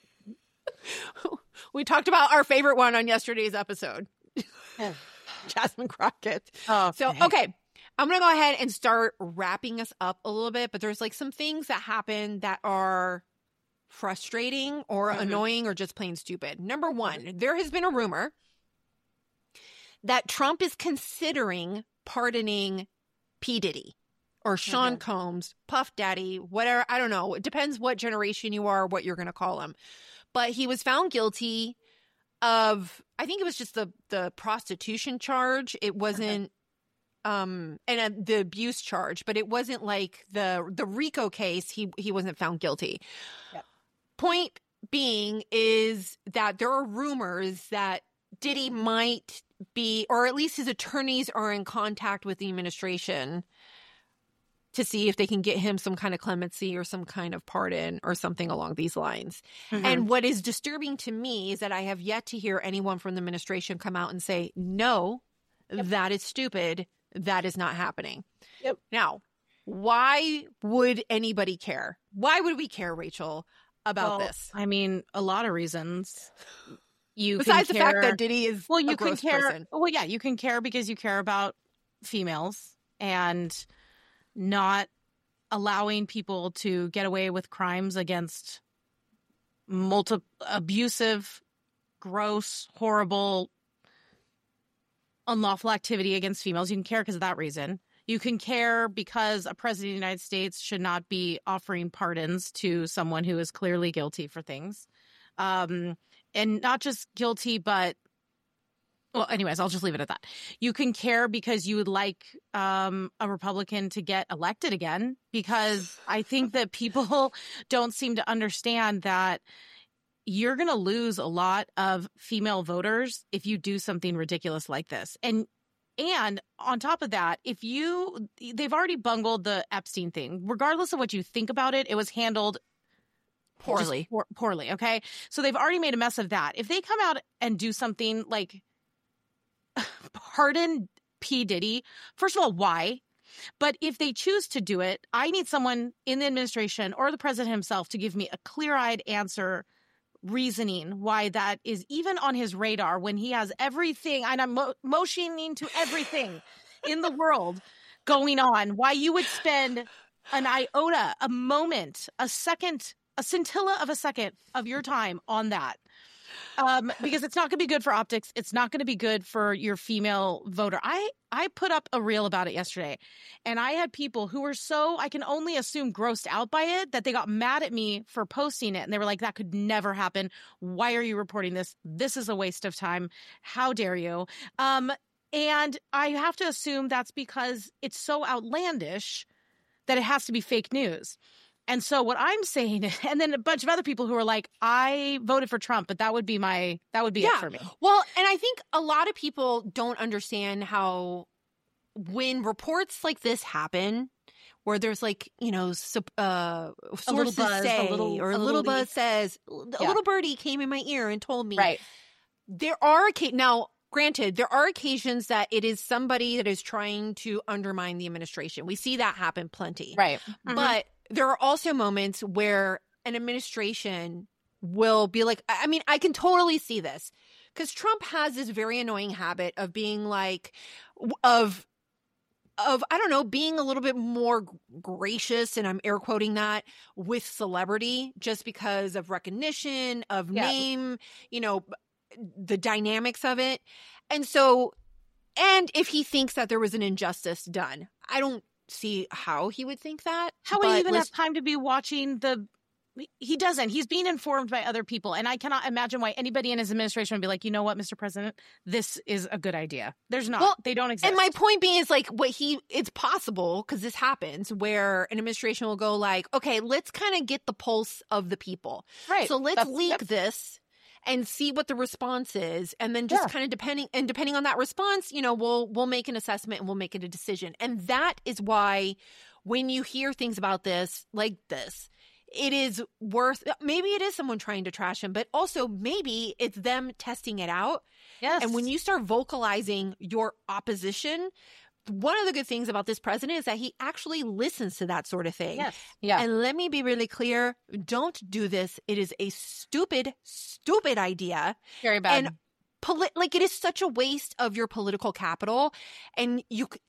We talked about our favorite one on yesterday's episode. Jasmine Crockett. Oh, so, okay. I'm going to go ahead and start wrapping us up a little bit. But there's like some things that happen that are frustrating or annoying or just plain stupid. Number one, there has been a rumor that Trump is considering pardoning P. Diddy or Sean Combs, Puff Daddy, whatever. I don't know. It depends what generation you are, what you're going to call him. but he was found guilty of, I think it was just the prostitution charge. It wasn't, and the abuse charge, but it wasn't like the RICO case. He wasn't found guilty. Yep. Point being is that there are rumors that Diddy might be, or at least his attorneys are in contact with the administration to see if they can get him some kind of clemency or some kind of pardon or something along these lines. Mm-hmm. And what is disturbing to me is that I have yet to hear anyone from the administration come out and say, no, that is stupid. That is not happening. Yep. Now, why would anybody care? Why would we care, Rachel, about this? I mean, a lot of reasons. Besides the fact that Diddy is a gross person. Well, yeah, you can care because you care about females and not allowing people to get away with crimes against abusive, gross, horrible, unlawful activity against females. You can care because of that reason. You can care because a president of the United States should not be offering pardons to someone who is clearly guilty for things. And not just guilty, but, well, anyways, I'll just leave it at that. You can care because you would like a Republican to get elected again, because I think that people don't seem to understand that you're going to lose a lot of female voters if you do something ridiculous like this. And on top of that, they've already bungled the Epstein thing. Regardless of what you think about it, it was handled poorly. Poorly, okay? So they've already made a mess of that. If they come out and do something like pardon P. Diddy, first of all, why? But if they choose to do it, I need someone in the administration or the president himself to give me a clear-eyed answer, reasoning why that is even on his radar when he has everything, and I'm motioning to everything in the world going on, why you would spend an iota, a moment, a second, a scintilla of a second of your time on that. Because it's not going to be good for optics. It's not going to be good for your female voter. I put up a reel about it yesterday, and I had people who were so, I can only assume, grossed out by it that they got mad at me for posting it. And they were like, that could never happen. Why are you reporting this? This is a waste of time. How dare you? And I have to assume that's because it's so outlandish that it has to be fake news. And so what I'm saying, and then a bunch of other people who are like, I voted for Trump, but that would be it for me. Well, and I think a lot of people don't understand how when reports like this happen, where there's like, sources say, a little buzz says, a little birdie came in my ear and told me. Right. Now, granted, there are occasions that it is somebody that is trying to undermine the administration. We see that happen plenty. Right. Mm-hmm. But there are also moments where an administration will be like, I mean, I can totally see this because Trump has this very annoying habit of being like, I don't know, being a little bit more gracious, and I'm air quoting that, with celebrity just because of recognition, of name, the dynamics of it. And so, and if he thinks that there was an injustice done, I don't see how he would think that. How would he even have time to be watching he doesn't. He's being informed by other people. And I cannot imagine why anybody in his administration would be like, you know what, Mr. President, this is a good idea. There's not. Well, they don't exist. And my point being is like it's possible, because this happens, where an administration will go like, okay, let's kind of get the pulse of the people. Right. So let's leak this and see what the response is. And then just kind of depending on that response, we'll make an assessment and we'll make it a decision. And that is why when you hear things about this, like this, it is maybe it is someone trying to trash him, but also maybe it's them testing it out. Yes. And when you start vocalizing your opposition, one of the good things about this president is that he actually listens to that sort of thing. Yes. Yeah. And let me be really clear. Don't do this. It is a stupid, stupid idea. Very bad. And it is such a waste of your political capital. And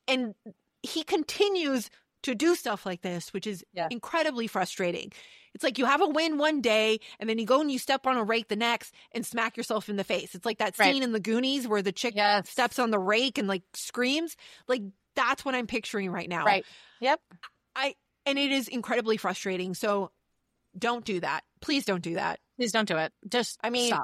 he continues to do stuff like this, which is incredibly frustrating. It's like you have a win one day, and then you go and you step on a rake the next and smack yourself in the face. It's like that scene in The Goonies where the chick steps on the rake and like screams. Like that's what I'm picturing right now. Right. Yep. And it is incredibly frustrating. So don't do that. Please don't do that. Please don't do it. Just, stop.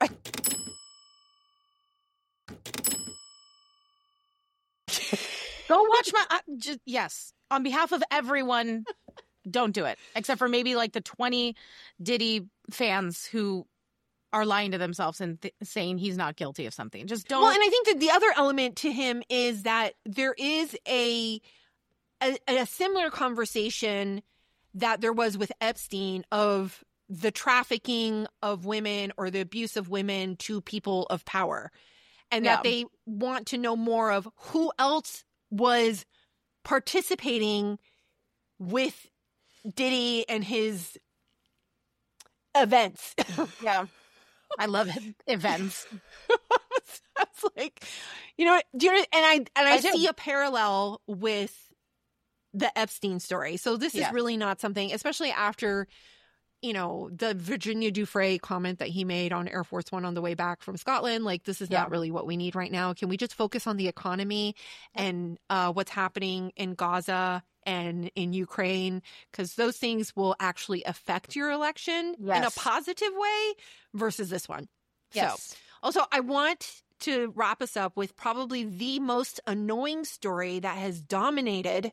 Go watch my, yes. On behalf of everyone, don't do it. Except for maybe like the 20 Diddy fans who are lying to themselves and saying he's not guilty of something. Just don't. Well, and I think that the other element to him is that there is a similar conversation that there was with Epstein of the trafficking of women or the abuse of women to people of power. And that they want to know more of who else was participating with Diddy and his events. Yeah. I love events. That's like, you know, and I see a parallel with the Epstein story. So this is really not something, especially after, you know, the Virginia Dufresne comment that he made on Air Force One on the way back from Scotland. Like, this is not really what we need right now. Can we just focus on the economy and what's happening in Gaza and in Ukraine? Because those things will actually affect your election in a positive way versus this one. Yes. So, also, I want to wrap us up with probably the most annoying story that has dominated,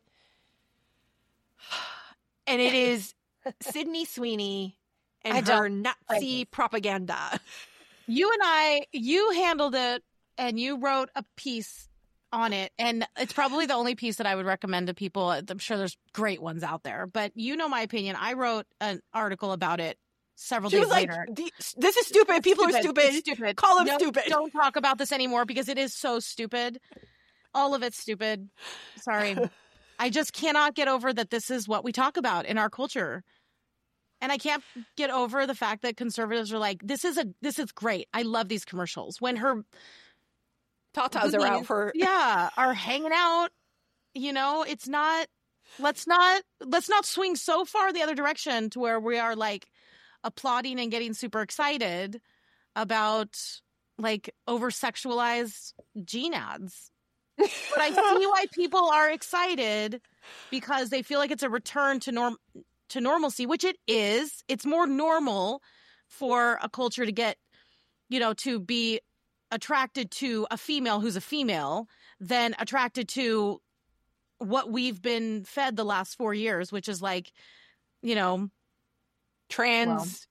and it is Sydney Sweeney and her Nazi propaganda. You handled it, and you wrote a piece on it, and it's probably the only piece that I would recommend to people. I'm sure there's great ones out there, but you know my opinion. I wrote an article about it several days later. This is stupid. People are stupid. Call them stupid. Don't talk about this anymore because it is so stupid. All of it's stupid. Sorry. I just cannot get over that this is what we talk about in our culture. And I can't get over the fact that conservatives are like, this is great. I love these commercials. When her tatas are out for are hanging out, you know, it's not, let's not swing so far the other direction to where we are like applauding and getting super excited about like over sexualized gene ads. But I see why people are excited because they feel like it's a return to normalcy, which it is. It's more normal for a culture to get, you know, to be attracted to a female who's a female than attracted to what we've been fed the last 4 years, which is like, you know, trans.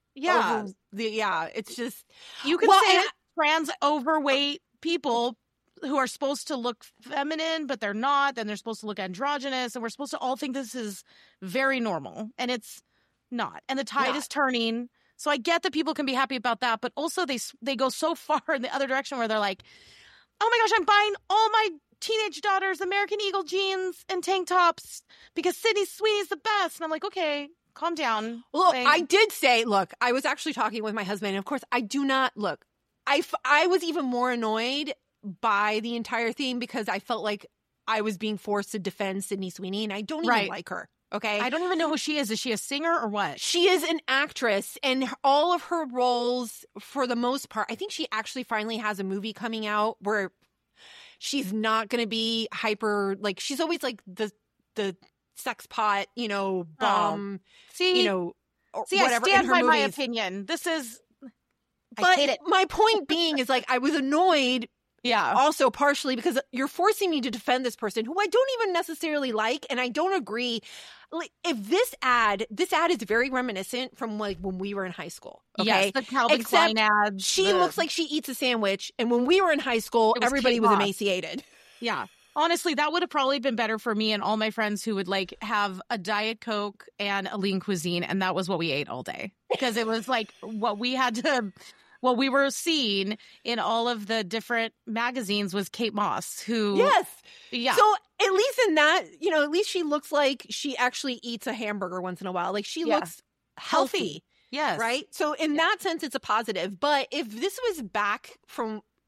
It's just, you can say trans overweight people who are supposed to look feminine, but they're not. Then they're supposed to look androgynous, and we're supposed to all think this is very normal, and it's not. And the tide is turning. So I get that people can be happy about that, but also they go so far in the other direction where they're like, oh my gosh, I'm buying all my teenage daughters American Eagle jeans and tank tops because Sydney Sweeney's the best. And I'm like, okay, calm down. Well, I did say, look, I was actually talking with my husband, and of course I do not look. I was even more annoyed by the entire thing because I felt like I was being forced to defend Sydney Sweeney, and I don't even like her. Okay. I don't even know who she is. Is she a singer or what? She is an actress, and all of her roles, for the most part, I think she actually finally has a movie coming out where she's not going to be hyper, like, she's always like the sex pot, you know, bomb, you know, whatever. I stand by my opinion. This is, I hate it. My point being is, like, I was annoyed. Yeah. Also partially because you're forcing me to defend this person who I don't even necessarily like, and I don't agree. Like, if this ad is very reminiscent from like when we were in high school. Okay? Yes, the Calvin Klein ad. She looks like she eats a sandwich, and when we were in high school, everybody was emaciated. Yeah. Honestly, that would have probably been better for me and all my friends who would like have a Diet Coke and a lean cuisine, and that was what we ate all day. Because it was like what we had to... What we were seeing in all of the different magazines was Kate Moss, who... Yes. Yeah. So at least in that, you know, at least she looks like she actually eats a hamburger once in a while. Like, she looks healthy. Yes. Right? So in that sense, it's a positive. But if this was back from,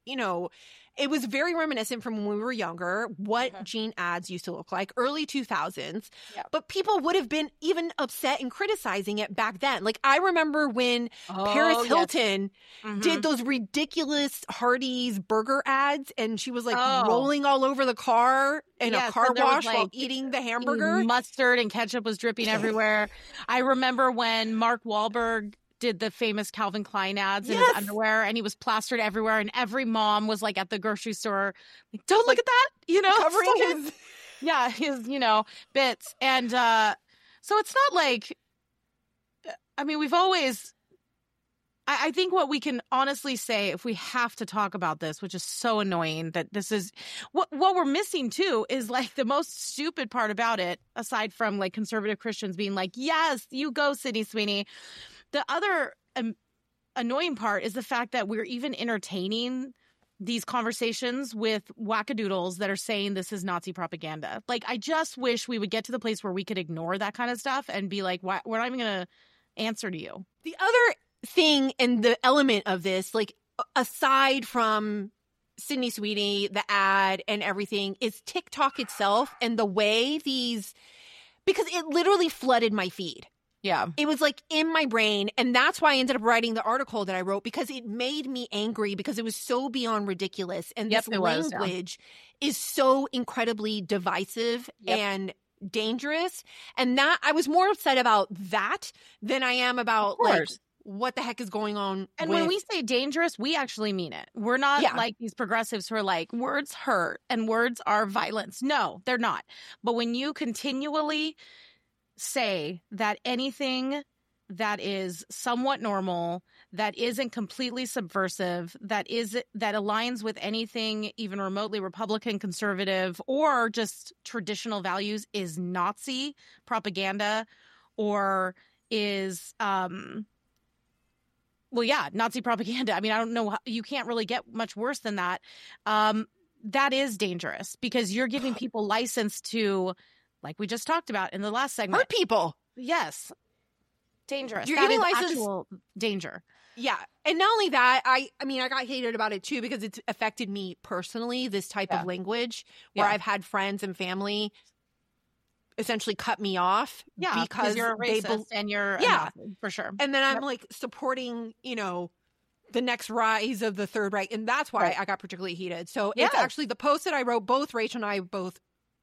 it was very reminiscent from when we were younger, what jean ads used to look like, early 2000s. Yep. But people would have been even upset and criticizing it back then. Like, I remember when Paris Hilton did those ridiculous Hardee's burger ads, and she was like rolling all over the car in a car wash while eating the hamburger. Mustard and ketchup was dripping everywhere. I remember when Mark Wahlberg did the famous Calvin Klein ads in his underwear, and he was plastered everywhere, and every mom was like at the grocery store, like, don't look at that, covering his bits. And so it's not like, I mean, we've always, I think what we can honestly say, if we have to talk about this, which is so annoying that this is what we're missing too, is like the most stupid part about it, aside from like conservative Christians being like, yes, you go, Sydney Sweeney. The other annoying part is the fact that we're even entertaining these conversations with wackadoodles that are saying this is Nazi propaganda. Like, I just wish we would get to the place where we could ignore that kind of stuff and be like, why, we're not even going to answer to you. The other thing and the element of this, like, aside from Sydney Sweeney, the ad and everything, is TikTok itself and the way because it literally flooded my feed. Yeah. It was like in my brain. And that's why I ended up writing the article that I wrote, because it made me angry because it was so beyond ridiculous. And this language is so incredibly divisive and dangerous. And that I was more upset about that than I am about like what the heck is going on. And when we say dangerous, we actually mean it. We're not like these progressives who are like, words hurt and words are violence. No, they're not. But when you continually say that anything that is somewhat normal, that isn't completely subversive, that aligns with anything even remotely Republican, conservative, or just traditional values is Nazi propaganda, or is Nazi propaganda. I mean, I don't know. You can't really get much worse than that. That is dangerous because you're giving people license to, like we just talked about in the last segment, hurt people. Yes. Dangerous. You're that giving is license. Actual danger. Yeah. And not only that, I mean, I got hated about it too because it's affected me personally, this type of language where I've had friends and family essentially cut me off because you're a racist and you're a Nazi, for sure. And then I'm like supporting, the next rise of the Third Reich. And that's why I got particularly heated. So it's actually the post that I wrote, Rachel and I both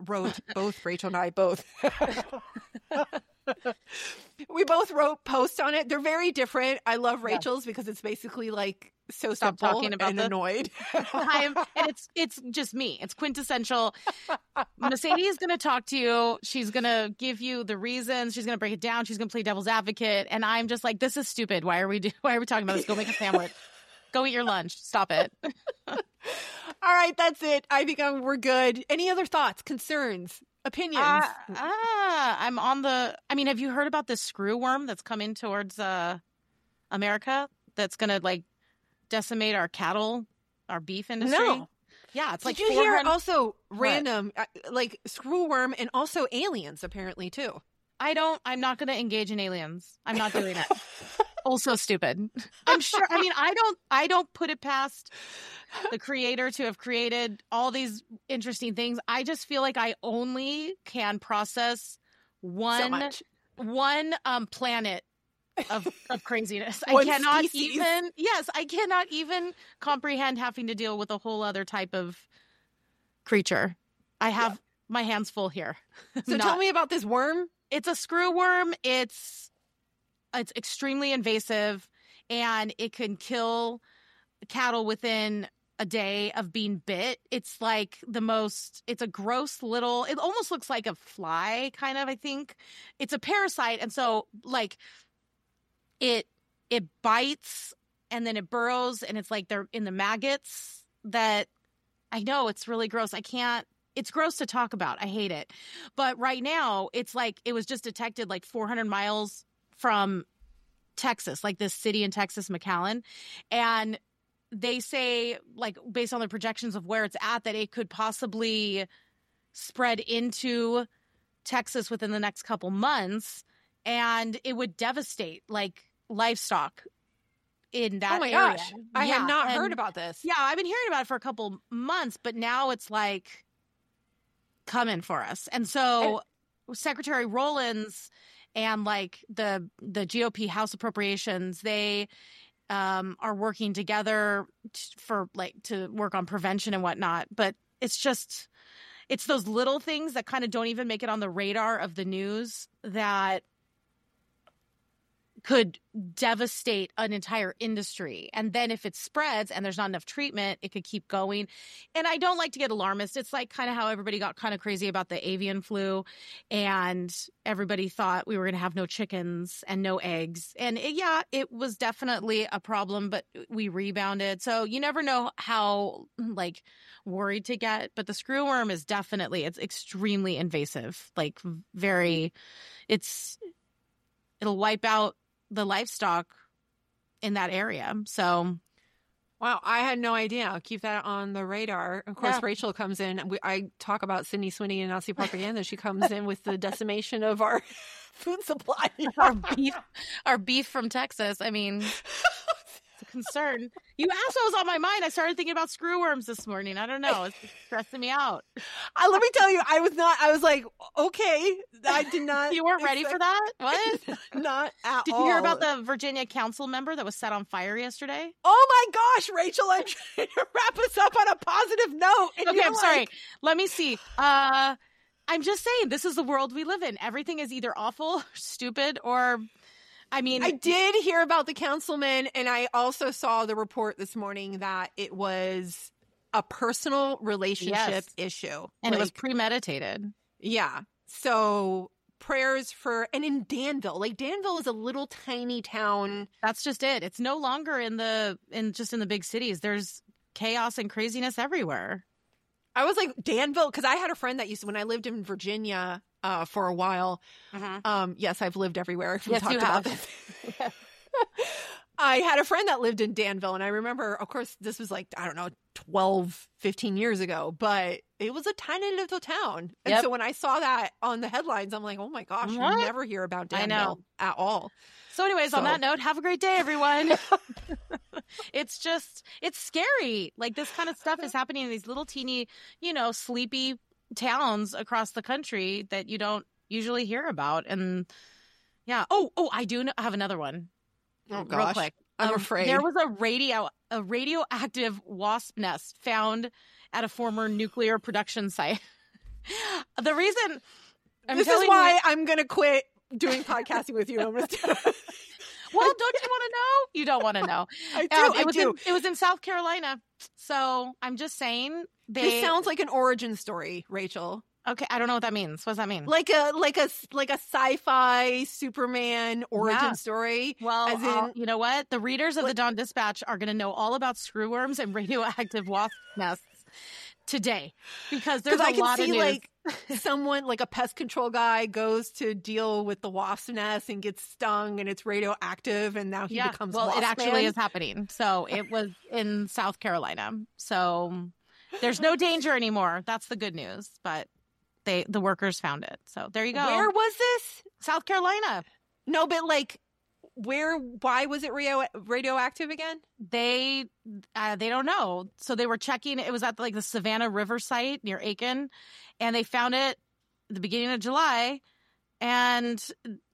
we both wrote posts on it. They're very different. I love Rachel's because it's basically like so Stop simple talking about and annoyed. And it's just me. It's quintessential. Mercedes is going to talk to you. She's going to give you the reasons. She's going to break it down. She's going to play devil's advocate. And I'm just like, this is stupid. Why are we talking about this? Go make a sandwich. Go eat your lunch. Stop it. All right, that's it. I think we're good. Any other thoughts, concerns, opinions? I'm on the. I mean, have you heard about this screw worm that's coming towards America? That's going to like decimate our cattle, our beef industry. No. Yeah, it's like. Did you hear also random like screw worm and also aliens apparently too? I'm not going to engage in aliens. I'm not doing it. Also stupid. I'm sure. I mean, I don't put it past the creator to have created all these interesting things. I just feel like I only can process one planet of craziness. I cannot even comprehend having to deal with a whole other type of creature. I have my hands full here. So tell me about this worm. It's a screw worm. It's extremely invasive, and it can kill cattle within a day of being bit. It's like it's a gross little, it almost looks like a fly, kind of, I think. It's a parasite, and so, like, it bites, and then it burrows, and it's like they're in the maggots that, I know, it's really gross. It's gross to talk about. I hate it. But right now, it's like it was just detected like 400 miles from Texas, like this city in Texas, McAllen. And they say, like, based on the projections of where it's at, that it could possibly spread into Texas within the next couple months. And it would devastate, like, livestock in that area. Gosh. I had not heard about this. Yeah, I've been hearing about it for a couple months, but now it's like coming for us. And so Secretary Rollins and like the GOP House Appropriations, they are working together to work on prevention and whatnot. But it's those little things that kind of don't even make it on the radar of the news that could devastate an entire industry. And then if it spreads and there's not enough treatment, it could keep going. And I don't like to get alarmist. It's like kind of how everybody got kind of crazy about the avian flu and everybody thought we were going to have no chickens and no eggs. And it was definitely a problem, but we rebounded. So you never know how like worried to get, but the screwworm is definitely, it's extremely invasive, like it'll wipe out the livestock in that area. So, wow, I had no idea. I'll keep that on the radar. Of course, Rachel comes in. I talk about Sydney Sweeney and Nazi propaganda. She comes in with the decimation of our food supply. Our beef from Texas. I mean, it's a concern. You asked what was on my mind. I started thinking about screwworms this morning. I don't know. It's stressing me out. Let me tell you, I was like, okay. I did not. You weren't ready for that? What? Not at all. Did you hear about the Virginia council member that was set on fire yesterday? Oh my gosh, Rachel, I'm trying to wrap us up on a positive note. Okay, I'm sorry. Let me see. I'm just saying, this is the world we live in. Everything is either awful, stupid, or... I mean, I did hear about the councilman, and I also saw the report this morning that it was a personal relationship issue. And it was premeditated. Yeah. So prayers for, and in Danville, like Danville is a little tiny town. That's just it. It's no longer in the big cities. There's chaos and craziness everywhere. I was like, Danville, because I had a friend that when I lived in Virginia for a while. Yes, I've lived everywhere. Yes, you have. I had a friend that lived in Danville, and I remember, of course, this was like, I don't know, 12, 15 years ago, but it was a tiny little town. And so when I saw that on the headlines, I'm like, oh my gosh, you never hear about Danville at all. So anyways, on that note, have a great day, everyone. It's scary. Like this kind of stuff is happening in these little teeny, sleepy towns across the country that you don't usually hear about. And yeah. Oh, I do have another one. Oh gosh. Real quick. I'm afraid. There was a radioactive wasp nest found at a former nuclear production site. The reason this is why I'm going to quit doing podcasting with you. Well, don't you want to know? You don't want to know. I do. It was in South Carolina. So I'm just saying. This sounds like an origin story, Rachel. Okay, I don't know what that means. What does that mean? Like a sci-fi Superman origin story. Well, you know what? The readers of the Dawn Dispatch are going to know all about screwworms and radioactive wasp nests today, because there's a lot of news. Like someone like a pest control guy goes to deal with the wasp nest and gets stung, and it's radioactive, and now he becomes wasp it actually man. Is happening. So it was in South Carolina. So there's no danger anymore. That's the good news. But the workers found it. So there you go. Where was this? South Carolina. No, but like why was it radioactive again? They don't know. So they were checking. It was at like the Savannah River site near Aiken, and they found it at the beginning of July, and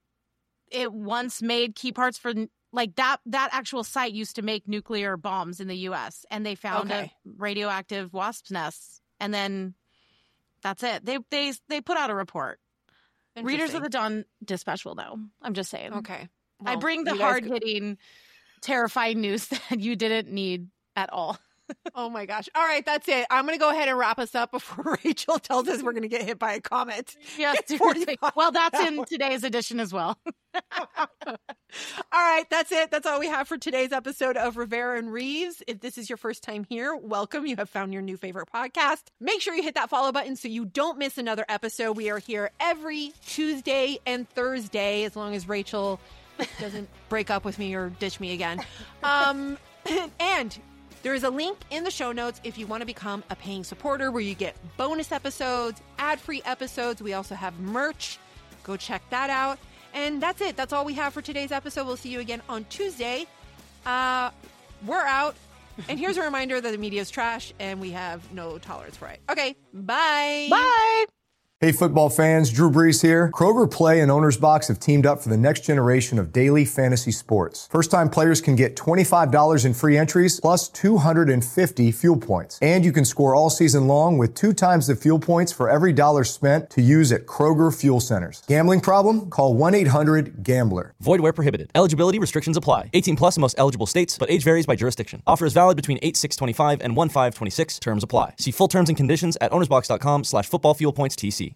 it once made key parts for like that actual site used to make nuclear bombs in the U.S. and they found a radioactive wasp nests, and then that's it. They put out a report. Readers of the Dawn Dispatch will know. I'm just saying. Okay. Well, I bring the hard-hitting, terrifying news that you didn't need at all. Oh, my gosh. All right, that's it. I'm going to go ahead and wrap us up before Rachel tells us we're going to get hit by a comet. Yes. Well, that's in today's edition as well. All right, that's it. That's all we have for today's episode of Rivera and Reeves. If this is your first time here, welcome. You have found your new favorite podcast. Make sure you hit that follow button so you don't miss another episode. We are here every Tuesday and Thursday, as long as Rachel doesn't break up with me or ditch me again. And there is a link in the show notes if you want to become a paying supporter, where you get bonus episodes, ad-free episodes. We also have merch. Go check that out. And that's it. That's all we have for today's episode. We'll see you again on Tuesday. We're out. And here's a reminder that the media is trash and we have no tolerance for it. Okay, bye. Bye. Hey, football fans, Drew Brees here. Kroger Play and Owner's Box have teamed up for the next generation of daily fantasy sports. First-time players can get $25 in free entries plus 250 fuel points. And you can score all season long with 2 times the fuel points for every dollar spent to use at Kroger fuel centers. Gambling problem? Call 1-800-GAMBLER. Void where prohibited. Eligibility restrictions apply. 18 plus in most eligible states, but age varies by jurisdiction. Offer is valid between 8/6/25 and 1/5/26. Terms apply. See full terms and conditions at ownersbox.com/footballfuelpointstc.